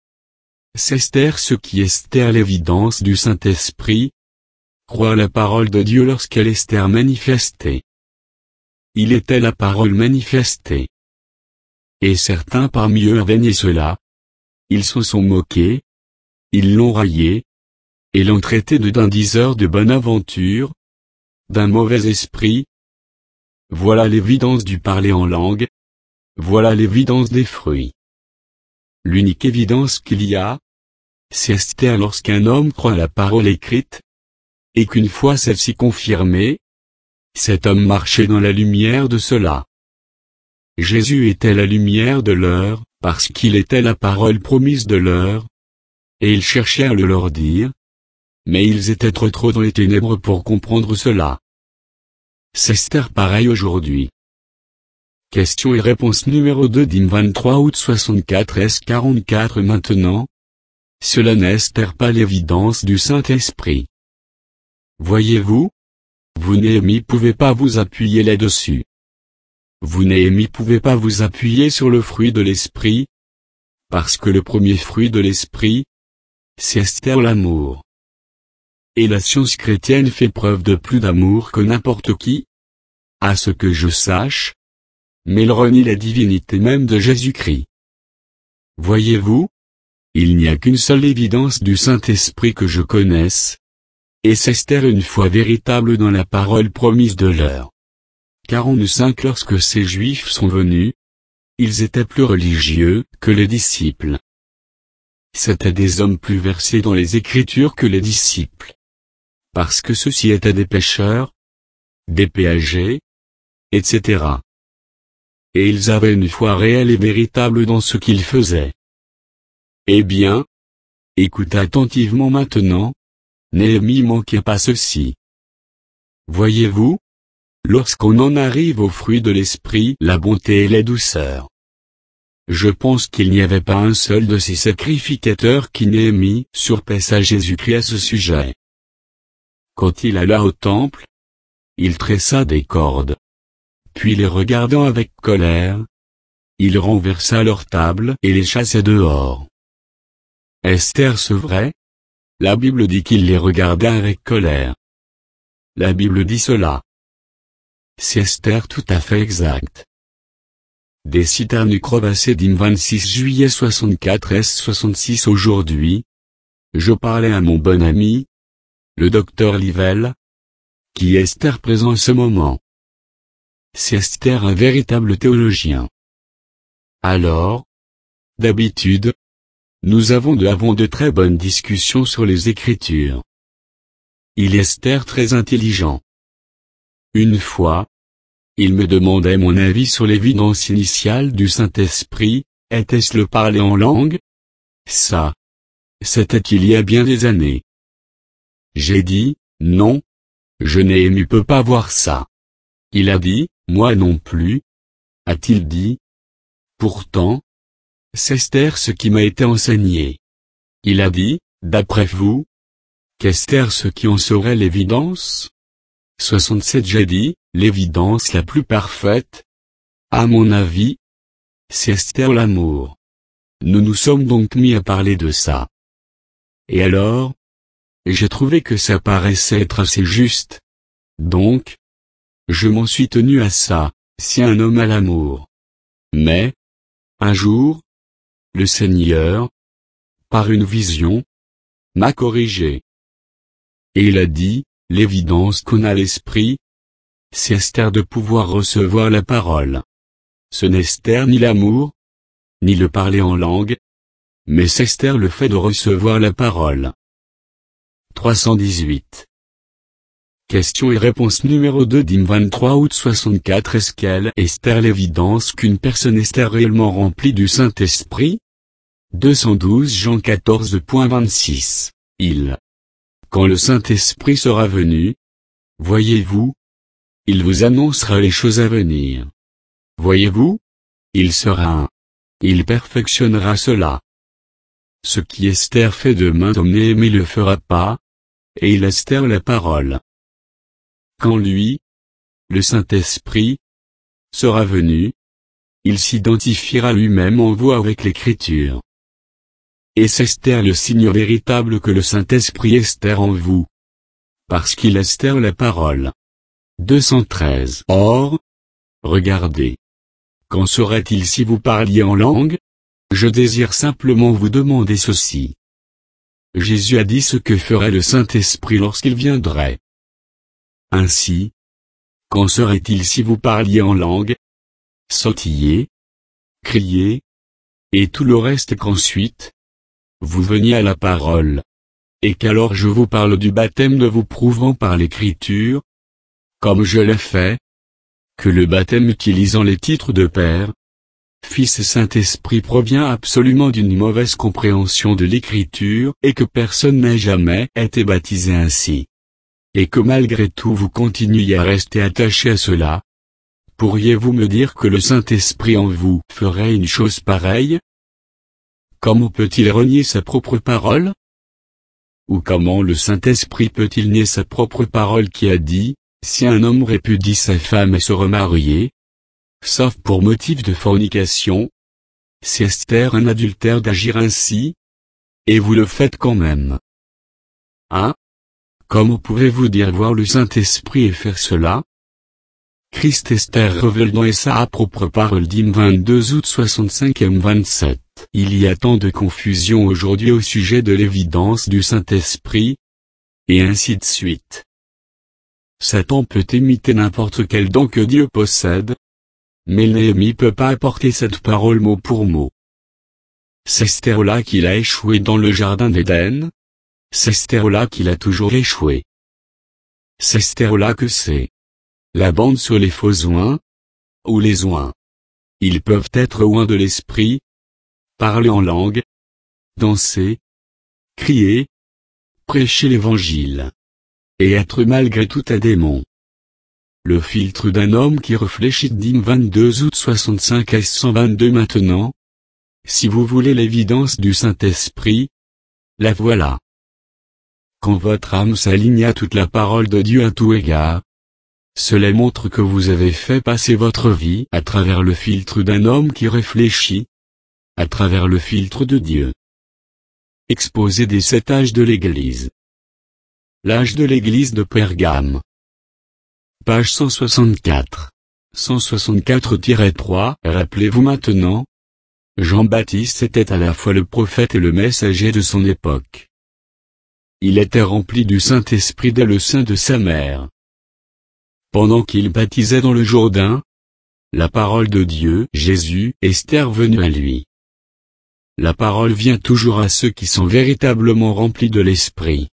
S1: C'est Esther ce qui est Esther l'évidence du Saint-Esprit. Croire la parole de Dieu lorsqu'elle est Esther manifestée. Il était la parole manifestée. Et certains parmi eux avaient nié cela. Ils se sont moqués. Ils l'ont raillé. Et l'ont traité de d'un diseur de bonne aventure. D'un mauvais esprit. Voilà l'évidence du parler en langue. Voilà l'évidence des fruits. L'unique évidence qu'il y a, c'est Esther lorsqu'un homme croit la parole écrite, et qu'une fois celle-ci confirmée, cet homme marchait dans la lumière de cela. Jésus était la lumière de l'heure, parce qu'il était la parole promise de l'heure, et il cherchait à le leur dire, mais ils étaient trop trop dans les ténèbres pour comprendre cela. C'est Esther pareil aujourd'hui. Question et réponse numéro deux d'Im vingt-trois août soixante-quatre S quarante-quatre Maintenant, cela n'est Esther pas l'évidence du Saint-Esprit. Voyez-vous? Vous Néhémie pouvez pas vous appuyer là-dessus. Vous Néhémie pouvez pas vous appuyer sur le fruit de l'Esprit, parce que le premier fruit de l'Esprit, c'est Esther l'amour. Et la science chrétienne fait preuve de plus d'amour que n'importe qui? À ce que je sache, mais elle renie la divinité même de Jésus-Christ. Voyez-vous? Il n'y a qu'une seule évidence du Saint-Esprit que je connaisse, et c'est Esther une foi véritable dans la parole promise de l'heure. quarante-cinq Lorsque ces Juifs sont venus, ils étaient plus religieux que les disciples. C'étaient des hommes plus versés dans les Écritures que les disciples. Parce que ceux-ci étaient des pécheurs, des péagers, et cetera. Et ils avaient une foi réelle et véritable dans ce qu'ils faisaient. Eh bien, écoute attentivement maintenant, Néhémie manquait pas ceci. Voyez-vous? Lorsqu'on en arrive au fruit de l'esprit, la bonté et la douceur. Je pense qu'il n'y avait pas un seul de ces sacrificateurs qui Néhémie surpassa Jésus-Christ à ce sujet. Quand il alla au temple, il tressa des cordes. Puis les regardant avec colère, il renversa leur table et les chassa dehors. Est-ce vrai? La Bible dit qu'il les regarda avec colère. La Bible dit cela. C'est Esther tout à fait exact. Des citernes crevassées d'Im vingt-six juillet soixante-quatre S soixante-six Aujourd'hui, je parlais à mon bon ami, le docteur Livelle, qui est Esther présent en ce moment. C'est Esther un véritable théologien. Alors, d'habitude, nous avons de, avons de très bonnes discussions sur les Écritures. Il est Esther très intelligent. Une fois, il me demandait mon avis sur l'évidence initiale du Saint-Esprit, était-ce le parler en langue? Ça, c'était il y a bien des années. J'ai dit, non, je ne peux pas voir ça. Il a dit, moi non plus. A-t-il dit? Pourtant, c'est Esther ce qui m'a été enseigné. Il a dit, d'après vous, qu'Esther ce qui en serait l'évidence? soixante-sept J'ai dit, l'évidence la plus parfaite, à mon avis, c'est Esther l'amour. Nous nous sommes donc mis à parler de ça. Et alors, j'ai trouvé que ça paraissait être assez juste. Donc, je m'en suis tenu à ça, si un homme a l'amour. Mais, un jour, le Seigneur, par une vision, m'a corrigé. Et il a dit, l'évidence qu'on a à l'esprit, c'est Esther de pouvoir recevoir la parole. Ce n'est Esther ni l'amour, ni le parler en langue, mais c'est Esther le fait de recevoir la parole. trois cent dix-huit. Question et réponse numéro deux Dîme vingt-trois août soixante-quatre. Est-ce qu'elle Esther l'évidence qu'une personne est réellement remplie du Saint-Esprit? deux cent douze Jean quatorze vingt-six. Il. Quand le Saint-Esprit sera venu, voyez-vous, il vous annoncera les choses à venir. Voyez-vous, il sera un. Il perfectionnera cela. Ce qui Esther fait demain Tom Néhémie le fera pas, et il Esther la parole. Quand lui, le Saint-Esprit, sera venu, il s'identifiera lui-même en vous avec l'Écriture. Et c'est Esther le signe véritable que le Saint-Esprit Esther en vous. Parce qu'il Esther la parole. deux cent treize. Or, regardez. Qu'en serait-il si vous parliez en langue? Je désire simplement vous demander ceci. Jésus a dit ce que ferait le Saint-Esprit lorsqu'il viendrait. Ainsi, qu'en serait-il si vous parliez en langue? Sautiller, crier, et tout le reste qu'ensuite, vous veniez à la parole, et qu'alors je vous parle du baptême de vous prouvant par l'Écriture, comme je l'ai fait, que le baptême utilisant les titres de Père, Fils et Saint-Esprit provient absolument d'une mauvaise compréhension de l'Écriture et que personne n'a jamais été baptisé ainsi. Et que malgré tout vous continuiez à rester attaché à cela. Pourriez-vous me dire que le Saint-Esprit en vous ferait une chose pareille? Comment peut-il renier sa propre parole? Ou comment le Saint-Esprit peut-il nier sa propre parole qui a dit, si un homme répudie sa femme et se remarier, sauf pour motif de fornication, c'est Esther un adultère d'agir ainsi? Et vous le faites quand même. Hein? Comment pouvez-vous dire voir le Saint-Esprit et faire cela? Christ Esther révèle dans sa propre parole Dîme vingt-deux août soixante-cinq vingt-sept. Il y a tant de confusion aujourd'hui au sujet de l'évidence du Saint-Esprit, et ainsi de suite. Satan peut imiter n'importe quel don que Dieu possède, mais Néhémie peut pas apporter cette parole mot pour mot. C'est Esther là qu'il a échoué dans le jardin d'Éden. C'est Esther là qu'il a toujours échoué. C'est Esther là que c'est la bande sur les faux oins, ou les oins. Ils peuvent être oints de l'esprit, parler en langue, danser, crier, prêcher l'évangile, et être malgré tout un démon. Le filtre d'un homme qui réfléchit Dîme vingt-deux août soixante-cinq S cent vingt-deux maintenant. Si vous voulez l'évidence du Saint-Esprit, la voilà. Quand votre âme s'aligne à toute la parole de Dieu à tout égard, cela montre que vous avez fait passer votre vie à travers le filtre d'un homme qui réfléchit, à travers le filtre de Dieu. Exposé des sept âges de l'Église. L'âge de l'Église de Pergame. Page cent soixante-quatre. cent soixante-quatre trois. Rappelez-vous maintenant, Jean-Baptiste était à la fois le prophète et le messager de son époque. Il était rempli du Saint-Esprit dès le sein de sa mère. Pendant qu'il baptisait dans le Jourdain, la parole de Dieu, Jésus, Esther venue à lui. La parole vient toujours à ceux qui sont véritablement remplis de l'Esprit.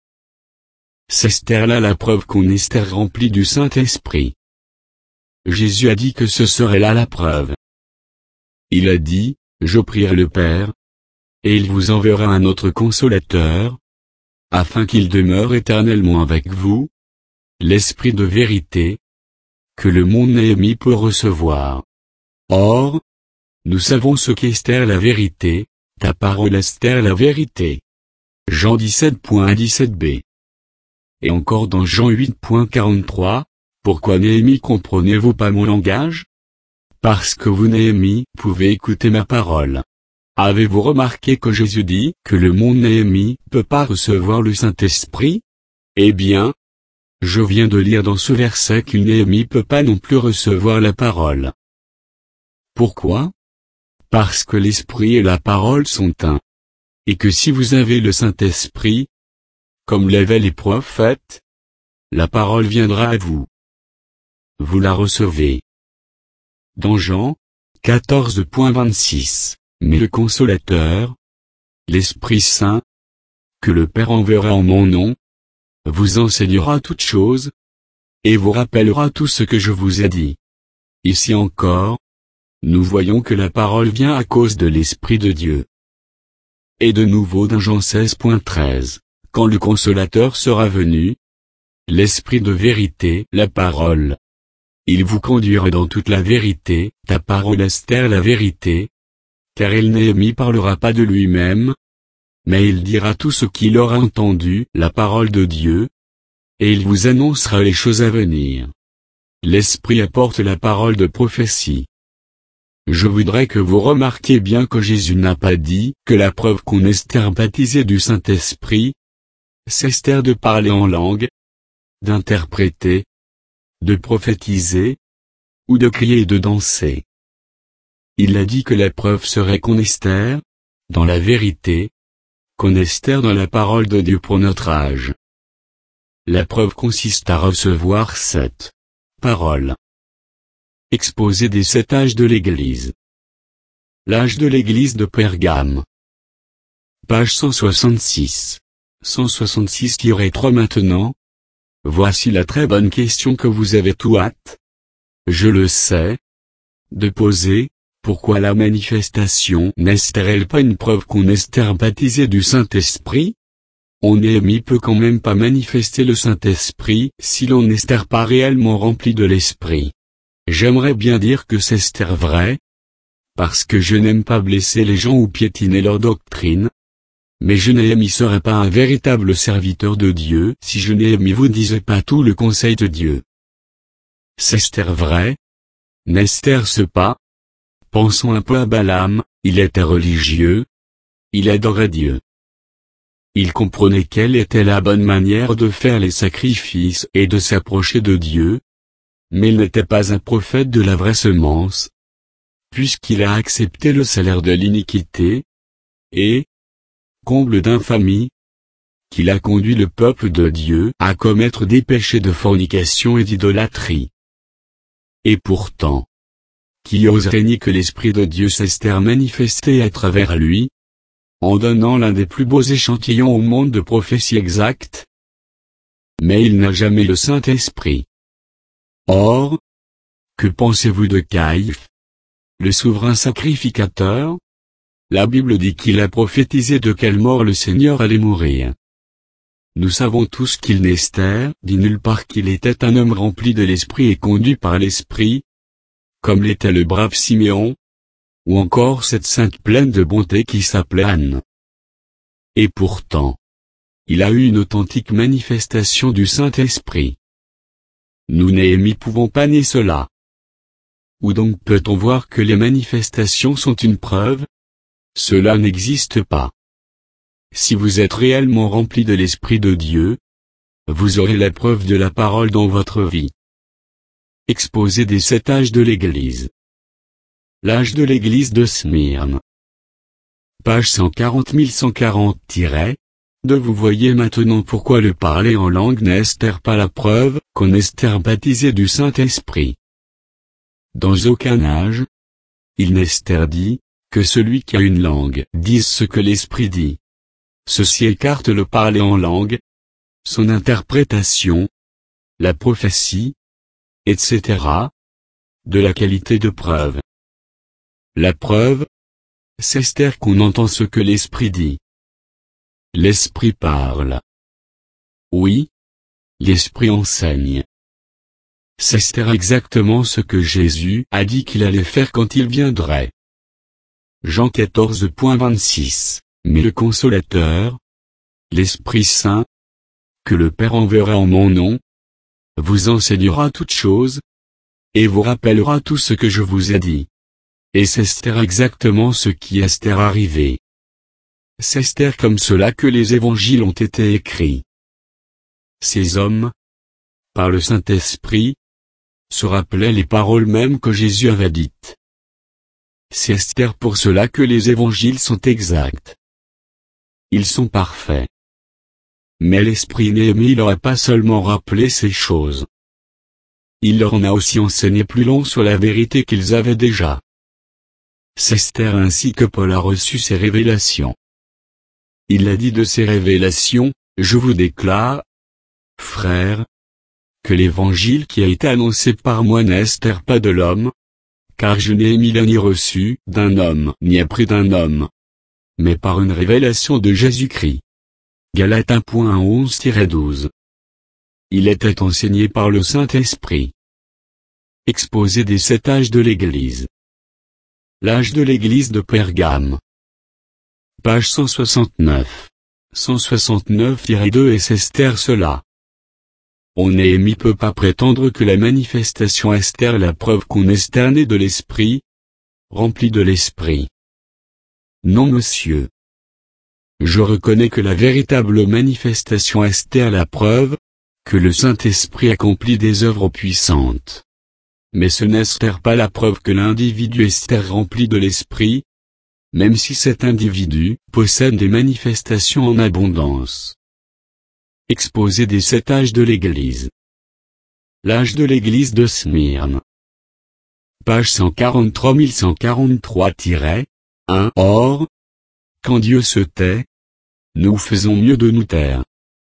S1: C'est Esther là la preuve qu'on est Esther remplie du Saint-Esprit. Jésus a dit que ce serait là la preuve. Il a dit, je prierai le Père, et il vous enverra un autre consolateur, afin qu'il demeure éternellement avec vous, l'Esprit de vérité, que le monde Néhémie peut recevoir. Or, nous savons ce qu'Esther la vérité, ta parole Esther la vérité. Jean dix-sept dix-sept b. Et encore dans Jean huit quarante-trois, pourquoi Néhémie comprenez-vous pas mon langage? Parce que vous Néhémie pouvez écouter ma parole. Avez-vous remarqué que Jésus dit que le monde Néhémie peut pas recevoir le Saint-Esprit? Eh bien, je viens de lire dans ce verset qu'une Néhémie peut pas non plus recevoir la parole. Pourquoi? parce que l'Esprit et la parole sont un. Et que si vous avez le Saint-Esprit, comme l'avaient les prophètes, la parole viendra à vous. Vous la recevez. Dans Jean, quatorze vingt-six, mais le Consolateur, l'Esprit Saint, que le Père enverra en mon nom, vous enseignera toutes choses, et vous rappellera tout ce que je vous ai dit. Ici encore, nous voyons que la parole vient à cause de l'Esprit de Dieu. Et de nouveau dans Jean seize treize, quand le Consolateur sera venu, l'Esprit de vérité, la parole, il vous conduira dans toute la vérité, ta parole Esther la vérité, car il Néhémie parlera pas de lui-même, mais il dira tout ce qu'il aura entendu, la parole de Dieu, et il vous annoncera les choses à venir. L'Esprit apporte la parole de prophétie. Je voudrais que vous remarquiez bien que Jésus n'a pas dit que la preuve qu'on est Esther baptisée du Saint-Esprit, c'est Esther de parler en langue, d'interpréter, de prophétiser, ou de crier et de danser. Il a dit que la preuve serait qu'on Esther, dans la vérité, qu'on Esther dans la parole de Dieu pour notre âge. La preuve consiste à recevoir cette parole. Exposé des sept âges de l'Église. L'âge de l'Église de Pergame. Page cent soixante-six. cent soixante-six trois Maintenant. Voici la très bonne question que vous avez tout hâte, je le sais, de poser: pourquoi la manifestation n'est-elle pas une preuve qu'on Esther baptisée du Saint-Esprit? On Néhémie peut quand même pas manifester le Saint-Esprit si l'on n'est pas réellement rempli de l'Esprit. J'aimerais bien dire que c'est Esther vrai, parce que je n'aime pas blesser les gens ou piétiner leur doctrine, mais je Néhémie serais pas un véritable serviteur de Dieu si je Néhémie vous disais pas tout le conseil de Dieu. C'est Esther vrai? N'est-ce pas? Pensons un peu à Balaam, il était religieux, il adorait Dieu. Il comprenait quelle était la bonne manière de faire les sacrifices et de s'approcher de Dieu, mais il n'était pas un prophète de la vraie semence, puisqu'il a accepté le salaire de l'iniquité, et, comble d'infamie, qu'il a conduit le peuple de Dieu à commettre des péchés de fornication et d'idolâtrie. Et pourtant, qui oserait nier que l'Esprit de Dieu s'est manifesté à travers lui, en donnant l'un des plus beaux échantillons au monde de prophéties exactes? Mais il n'a jamais le Saint-Esprit. Or, que pensez-vous de Caïphe, le souverain sacrificateur? La Bible dit qu'il a prophétisé de quelle mort le Seigneur allait mourir. Nous savons tous qu'il n'Esther dit nulle part qu'il était un homme rempli de l'Esprit et conduit par l'Esprit, comme l'était le brave Siméon, ou encore cette sainte pleine de bonté qui s'appelait Anne. Et pourtant, il a eu une authentique manifestation du Saint-Esprit. Nous Néhémie pouvons pas nier cela. Où donc peut-on voir que les manifestations sont une preuve? Cela n'existe pas. Si vous êtes réellement rempli de l'Esprit de Dieu, vous aurez la preuve de la parole dans votre vie. Exposé des sept âges de l'Église. L'âge de l'Église de Smyrne. Page cent quarante mille cent quarante de Vous voyez maintenant pourquoi le parler en langue n'est pas la preuve qu'on est baptisé du Saint-Esprit. Dans aucun âge, il n'est dit que celui qui a une langue dise ce que l'Esprit dit. Ceci écarte le parler en langue, son interprétation, la prophétie, et cetera, de la qualité de preuve. La preuve, c'est Esther qu'on entend ce que l'Esprit dit. L'Esprit parle. Oui, l'Esprit enseigne. C'est Esther exactement ce que Jésus a dit qu'il allait faire quand il viendrait. Jean quatorze vingt-six, mais le Consolateur, l'Esprit Saint, que le Père enverra en mon nom, vous enseignera toutes choses, et vous rappellera tout ce que je vous ai dit. Et c'est Esther exactement ce qui est Esther arrivé. C'est Esther comme cela que les évangiles ont été écrits. Ces hommes, par le Saint-Esprit, se rappelaient les paroles mêmes que Jésus avait dites. C'est Esther pour cela que les évangiles sont exacts. Ils sont parfaits. Mais l'esprit Néhémie leur a pas seulement rappelé ces choses. Il leur en a aussi enseigné plus long sur la vérité qu'ils avaient déjà. C'est Esther ainsi que Paul a reçu ces révélations. Il a dit de ces révélations, je vous déclare, frères, que l'évangile qui a été annoncé par moi n'est pas de l'homme, car je n'ai mis ni reçu d'un homme ni appris d'un homme, mais par une révélation de Jésus-Christ. Galates un onze douze. Il était enseigné par le Saint-Esprit. Exposé des sept âges de l'Église. L'âge de l'Église de Pergame. Page cent soixante-neuf. cent soixante-neuf deux et c'est Esther cela. On Néhémie peut pas prétendre que la manifestation Esther est la preuve qu'on est né de l'Esprit, rempli de l'Esprit. Non monsieur. Je reconnais que la véritable manifestation Esther est la preuve, que le Saint-Esprit accomplit des œuvres puissantes. Mais ce n'est pas la preuve que l'individu Esther rempli de l'Esprit, même si cet individu possède des manifestations en abondance. Exposé des sept âges de l'Église. L'âge de l'Église de Smyrne. Page cent quarante-trois mille cent quarante-trois un. Or, quand Dieu se tait, nous faisons mieux de nous taire.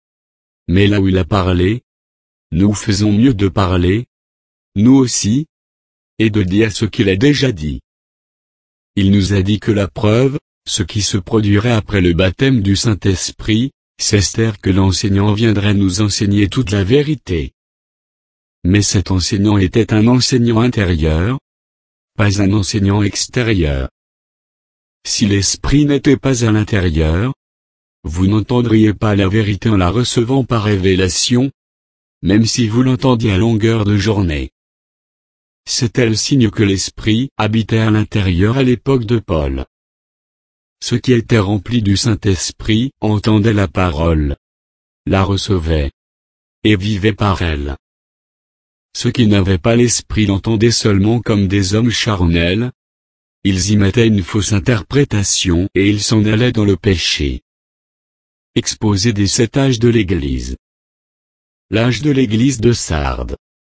S1: Mais là où il a parlé, nous faisons mieux de parler, nous aussi, et de dire ce qu'il a déjà dit. Il nous a dit que la preuve, ce qui se produirait après le baptême du Saint-Esprit, c'est Esther que l'enseignant viendrait nous enseigner toute la vérité. Mais cet enseignant était un enseignant intérieur, pas un enseignant extérieur. Si l'Esprit n'était pas à l'intérieur, vous n'entendriez pas la vérité en la recevant par révélation, même si vous l'entendiez à longueur de journée. C'était le signe que l'Esprit habitait à l'intérieur à l'époque de Paul. Ceux qui étaient remplis du Saint-Esprit entendaient la parole, la recevaient, et vivaient par elle. Ceux qui n'avaient pas l'Esprit l'entendaient seulement comme des hommes charnels. Ils y mettaient une fausse interprétation et ils s'en allaient dans le péché. Exposé des sept âges de l'Église. L'âge de l'Église de Sardes.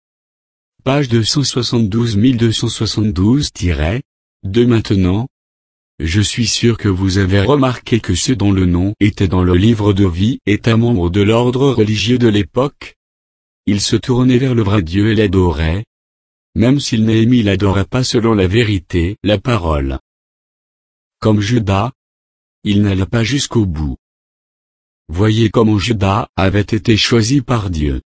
S1: Page deux cent soixante-douze mille deux cent soixante-douze deux Maintenant, je suis sûr que vous avez remarqué que ceux dont le nom était dans le livre de vie étaient membres de l'ordre religieux de l'époque. Ils se tournaient vers le vrai Dieu et l'adoraient, même s'il Néhémie l'adorait pas selon la vérité, la parole. Comme Judas, il n'allait pas jusqu'au bout. Voyez comment Judas avait été choisi par Dieu.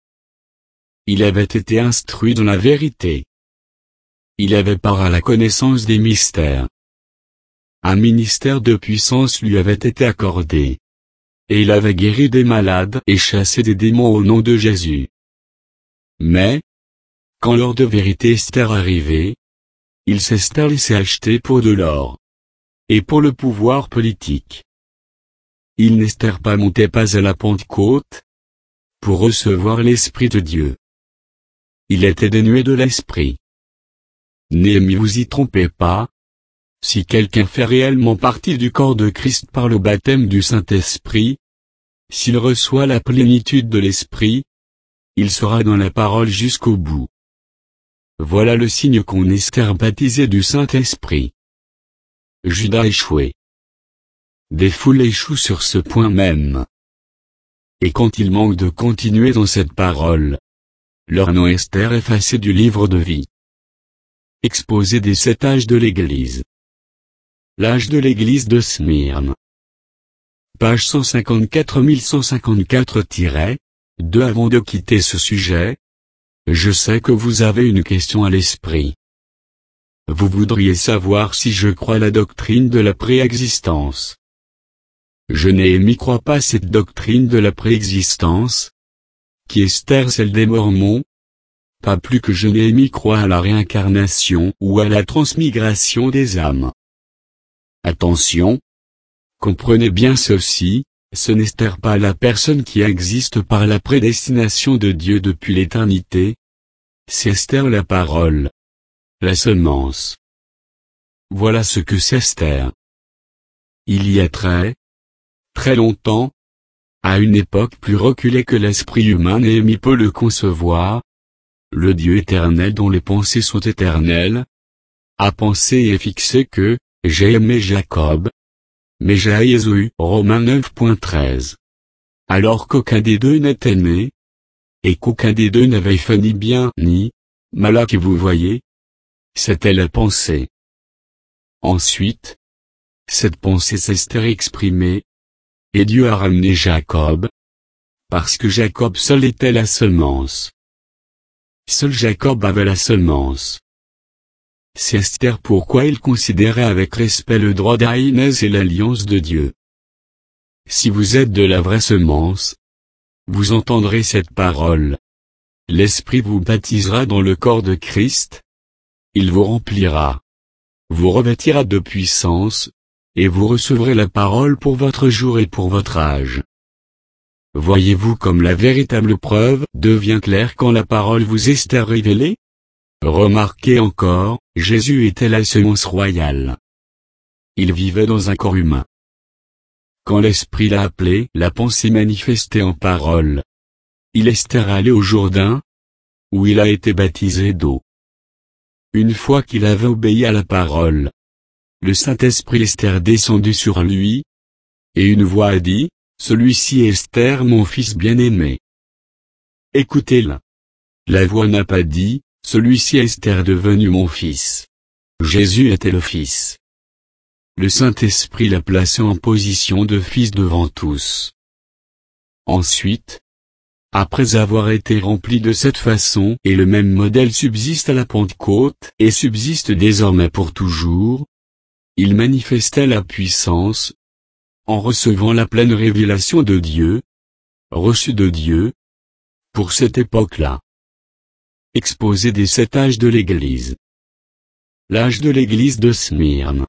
S1: Il avait été instruit dans la vérité. Il avait part à la connaissance des mystères. Un ministère de puissance lui avait été accordé. Et il avait guéri des malades et chassé des démons au nom de Jésus. Mais, quand l'heure de vérité Esther arrivait, il s'Esther laissait acheter pour de l'or. Et pour le pouvoir politique. Il n'Esther pas montait pas à la Pentecôte, pour recevoir l'Esprit de Dieu. Il était dénué de l'Esprit. Néhémie vous y trompez pas. Si quelqu'un fait réellement partie du corps de Christ par le baptême du Saint-Esprit, s'il reçoit la plénitude de l'Esprit, il sera dans la parole jusqu'au bout. Voilà le signe qu'on Esther baptisé du Saint-Esprit. Judas échoué. Des foules échouent sur ce point même. Et quand ils manquent de continuer dans cette parole, leur nom Esther effacé du livre de vie. Exposé des sept âges de l'Église. L'âge de l'Église de Smyrne. Page cent cinquante-quatre mille cent cinquante-quatre deux Avant de quitter ce sujet, je sais que vous avez une question à l'esprit. Vous voudriez savoir si je crois la doctrine de la préexistence. Je Néhémie crois pas cette doctrine de la préexistance, qui est celle des Mormons, pas plus que je Néhémie crois à la réincarnation ou à la transmigration des âmes. Attention! Comprenez bien ceci, ce n'est pas la personne qui existe par la prédestination de Dieu depuis l'éternité. C'est Esther la parole. La semence. Voilà ce que c'est Esther. Il y a très, très longtemps, à une époque plus reculée que l'esprit humain Néhémie peut le concevoir, le Dieu éternel dont les pensées sont éternelles, a pensé et fixé que, j'ai aimé Jacob, mais j'ai haï Ésaü. Romains neuf treize. Alors qu'aucun des deux n'était né, et qu'aucun des deux n'avait fait ni bien ni mal que vous voyez, c'était la pensée. Ensuite, cette pensée s'est exprimée, et Dieu a ramené Jacob, parce que Jacob seul était la semence. Seul Jacob avait la semence. C'est Esther pourquoi il considérait avec respect le droit d'Aïnès et l'alliance de Dieu. Si vous êtes de la vraie semence, vous entendrez cette parole. L'Esprit vous baptisera dans le corps de Christ. Il vous remplira, vous revêtira de puissance, et vous recevrez la parole pour votre jour et pour votre âge. Voyez-vous comme la véritable preuve devient claire quand la parole vous est révélée? Remarquez encore, Jésus était la semence royale. Il vivait dans un corps humain. Quand l'Esprit l'a appelé, la pensée manifestée en parole. Il est allé au Jourdain, où il a été baptisé d'eau. Une fois qu'il avait obéi à la parole, le Saint-Esprit est descendu sur lui, et une voix a dit, « Celui-ci est Esther mon fils bien-aimé. Écoutez-le. » La voix n'a pas dit, « Celui-ci est Esther devenu mon fils. » Jésus était le Fils. Le Saint-Esprit l'a placé en position de fils devant tous. Ensuite, après avoir été rempli de cette façon, et le même modèle subsiste à la Pentecôte, et subsiste désormais pour toujours, il manifestait la puissance, en recevant la pleine révélation de Dieu, reçue de Dieu, pour cette époque-là. Exposé des sept âges de l'Église. L'âge de l'Église de Smyrne.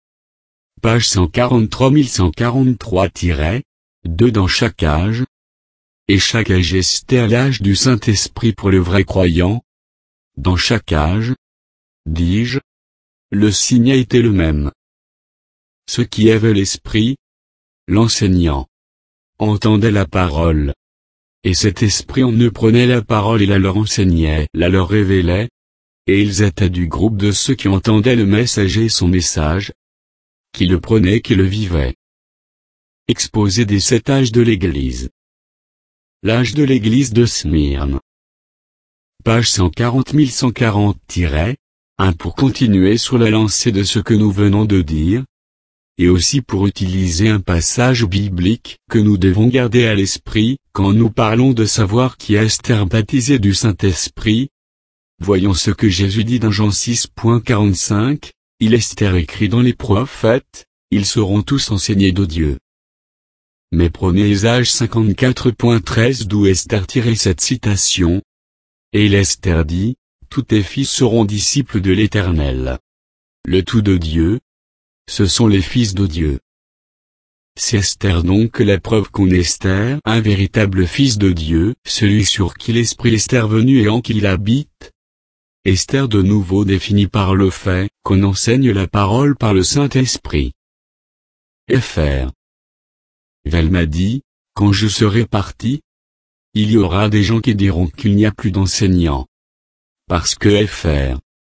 S1: Page cent quarante-trois mille cent quarante-trois tiret, deux dans chaque âge. Et chaque âge est à l'âge du Saint-Esprit pour le vrai croyant. Dans chaque âge, dis-je, le signe a été le même. Ceux qui avaient l'Esprit, l'enseignant, entendaient la parole. Et cet Esprit en eux prenait la parole et la leur enseignait, la leur révélait, et ils étaient du groupe de ceux qui entendaient le messager et son message, qui le prenaient, qui le vivaient. Exposé des sept âges de l'Église. L'âge de l'Église de Smyrne. Page cent quarante mille cent quarante tiret, un pour continuer sur la lancée de ce que nous venons de dire, et aussi pour utiliser un passage biblique que nous devons garder à l'esprit, quand nous parlons de savoir qui est Esther baptisée du Saint-Esprit. Voyons ce que Jésus dit dans Jean six quarante-cinq, il Esther écrit dans les prophètes, ils seront tous enseignés de Dieu. Mais prenez Ésaïe cinquante-quatre treize d'où Esther tirait cette citation. Et l'Esther dit, tous tes fils seront disciples de l'Éternel. Le tout de Dieu, ce sont les fils de Dieu. C'est Esther donc la preuve qu'on est Esther, un véritable fils de Dieu, celui sur qui l'Esprit est venu et en qui il habite. Esther de nouveau définie par le fait qu'on enseigne la parole par le Saint-Esprit. F R. Elle m'a dit, quand je serai parti, il y aura des gens qui diront qu'il n'y a plus d'enseignants. Parce que F R.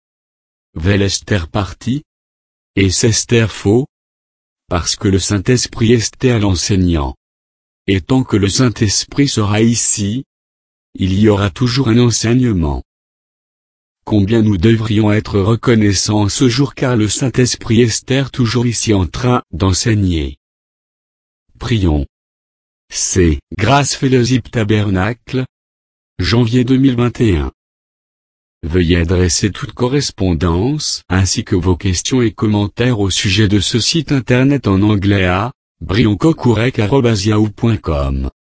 S1: Vel Esther parti. Et c'est Esther faux. Parce que le Saint-Esprit est à l'enseignant. Et tant que le Saint-Esprit sera ici, il y aura toujours un enseignement. Combien nous devrions être reconnaissants ce jour car le Saint-Esprit est toujours ici en train d'enseigner. Prions. C'est Grâce Fellowship Tabernacle. janvier deux mille vingt et un. Veuillez adresser toute correspondance ainsi que vos questions et commentaires au sujet de ce site internet en anglais à brioncocourec arobase yahoo point com.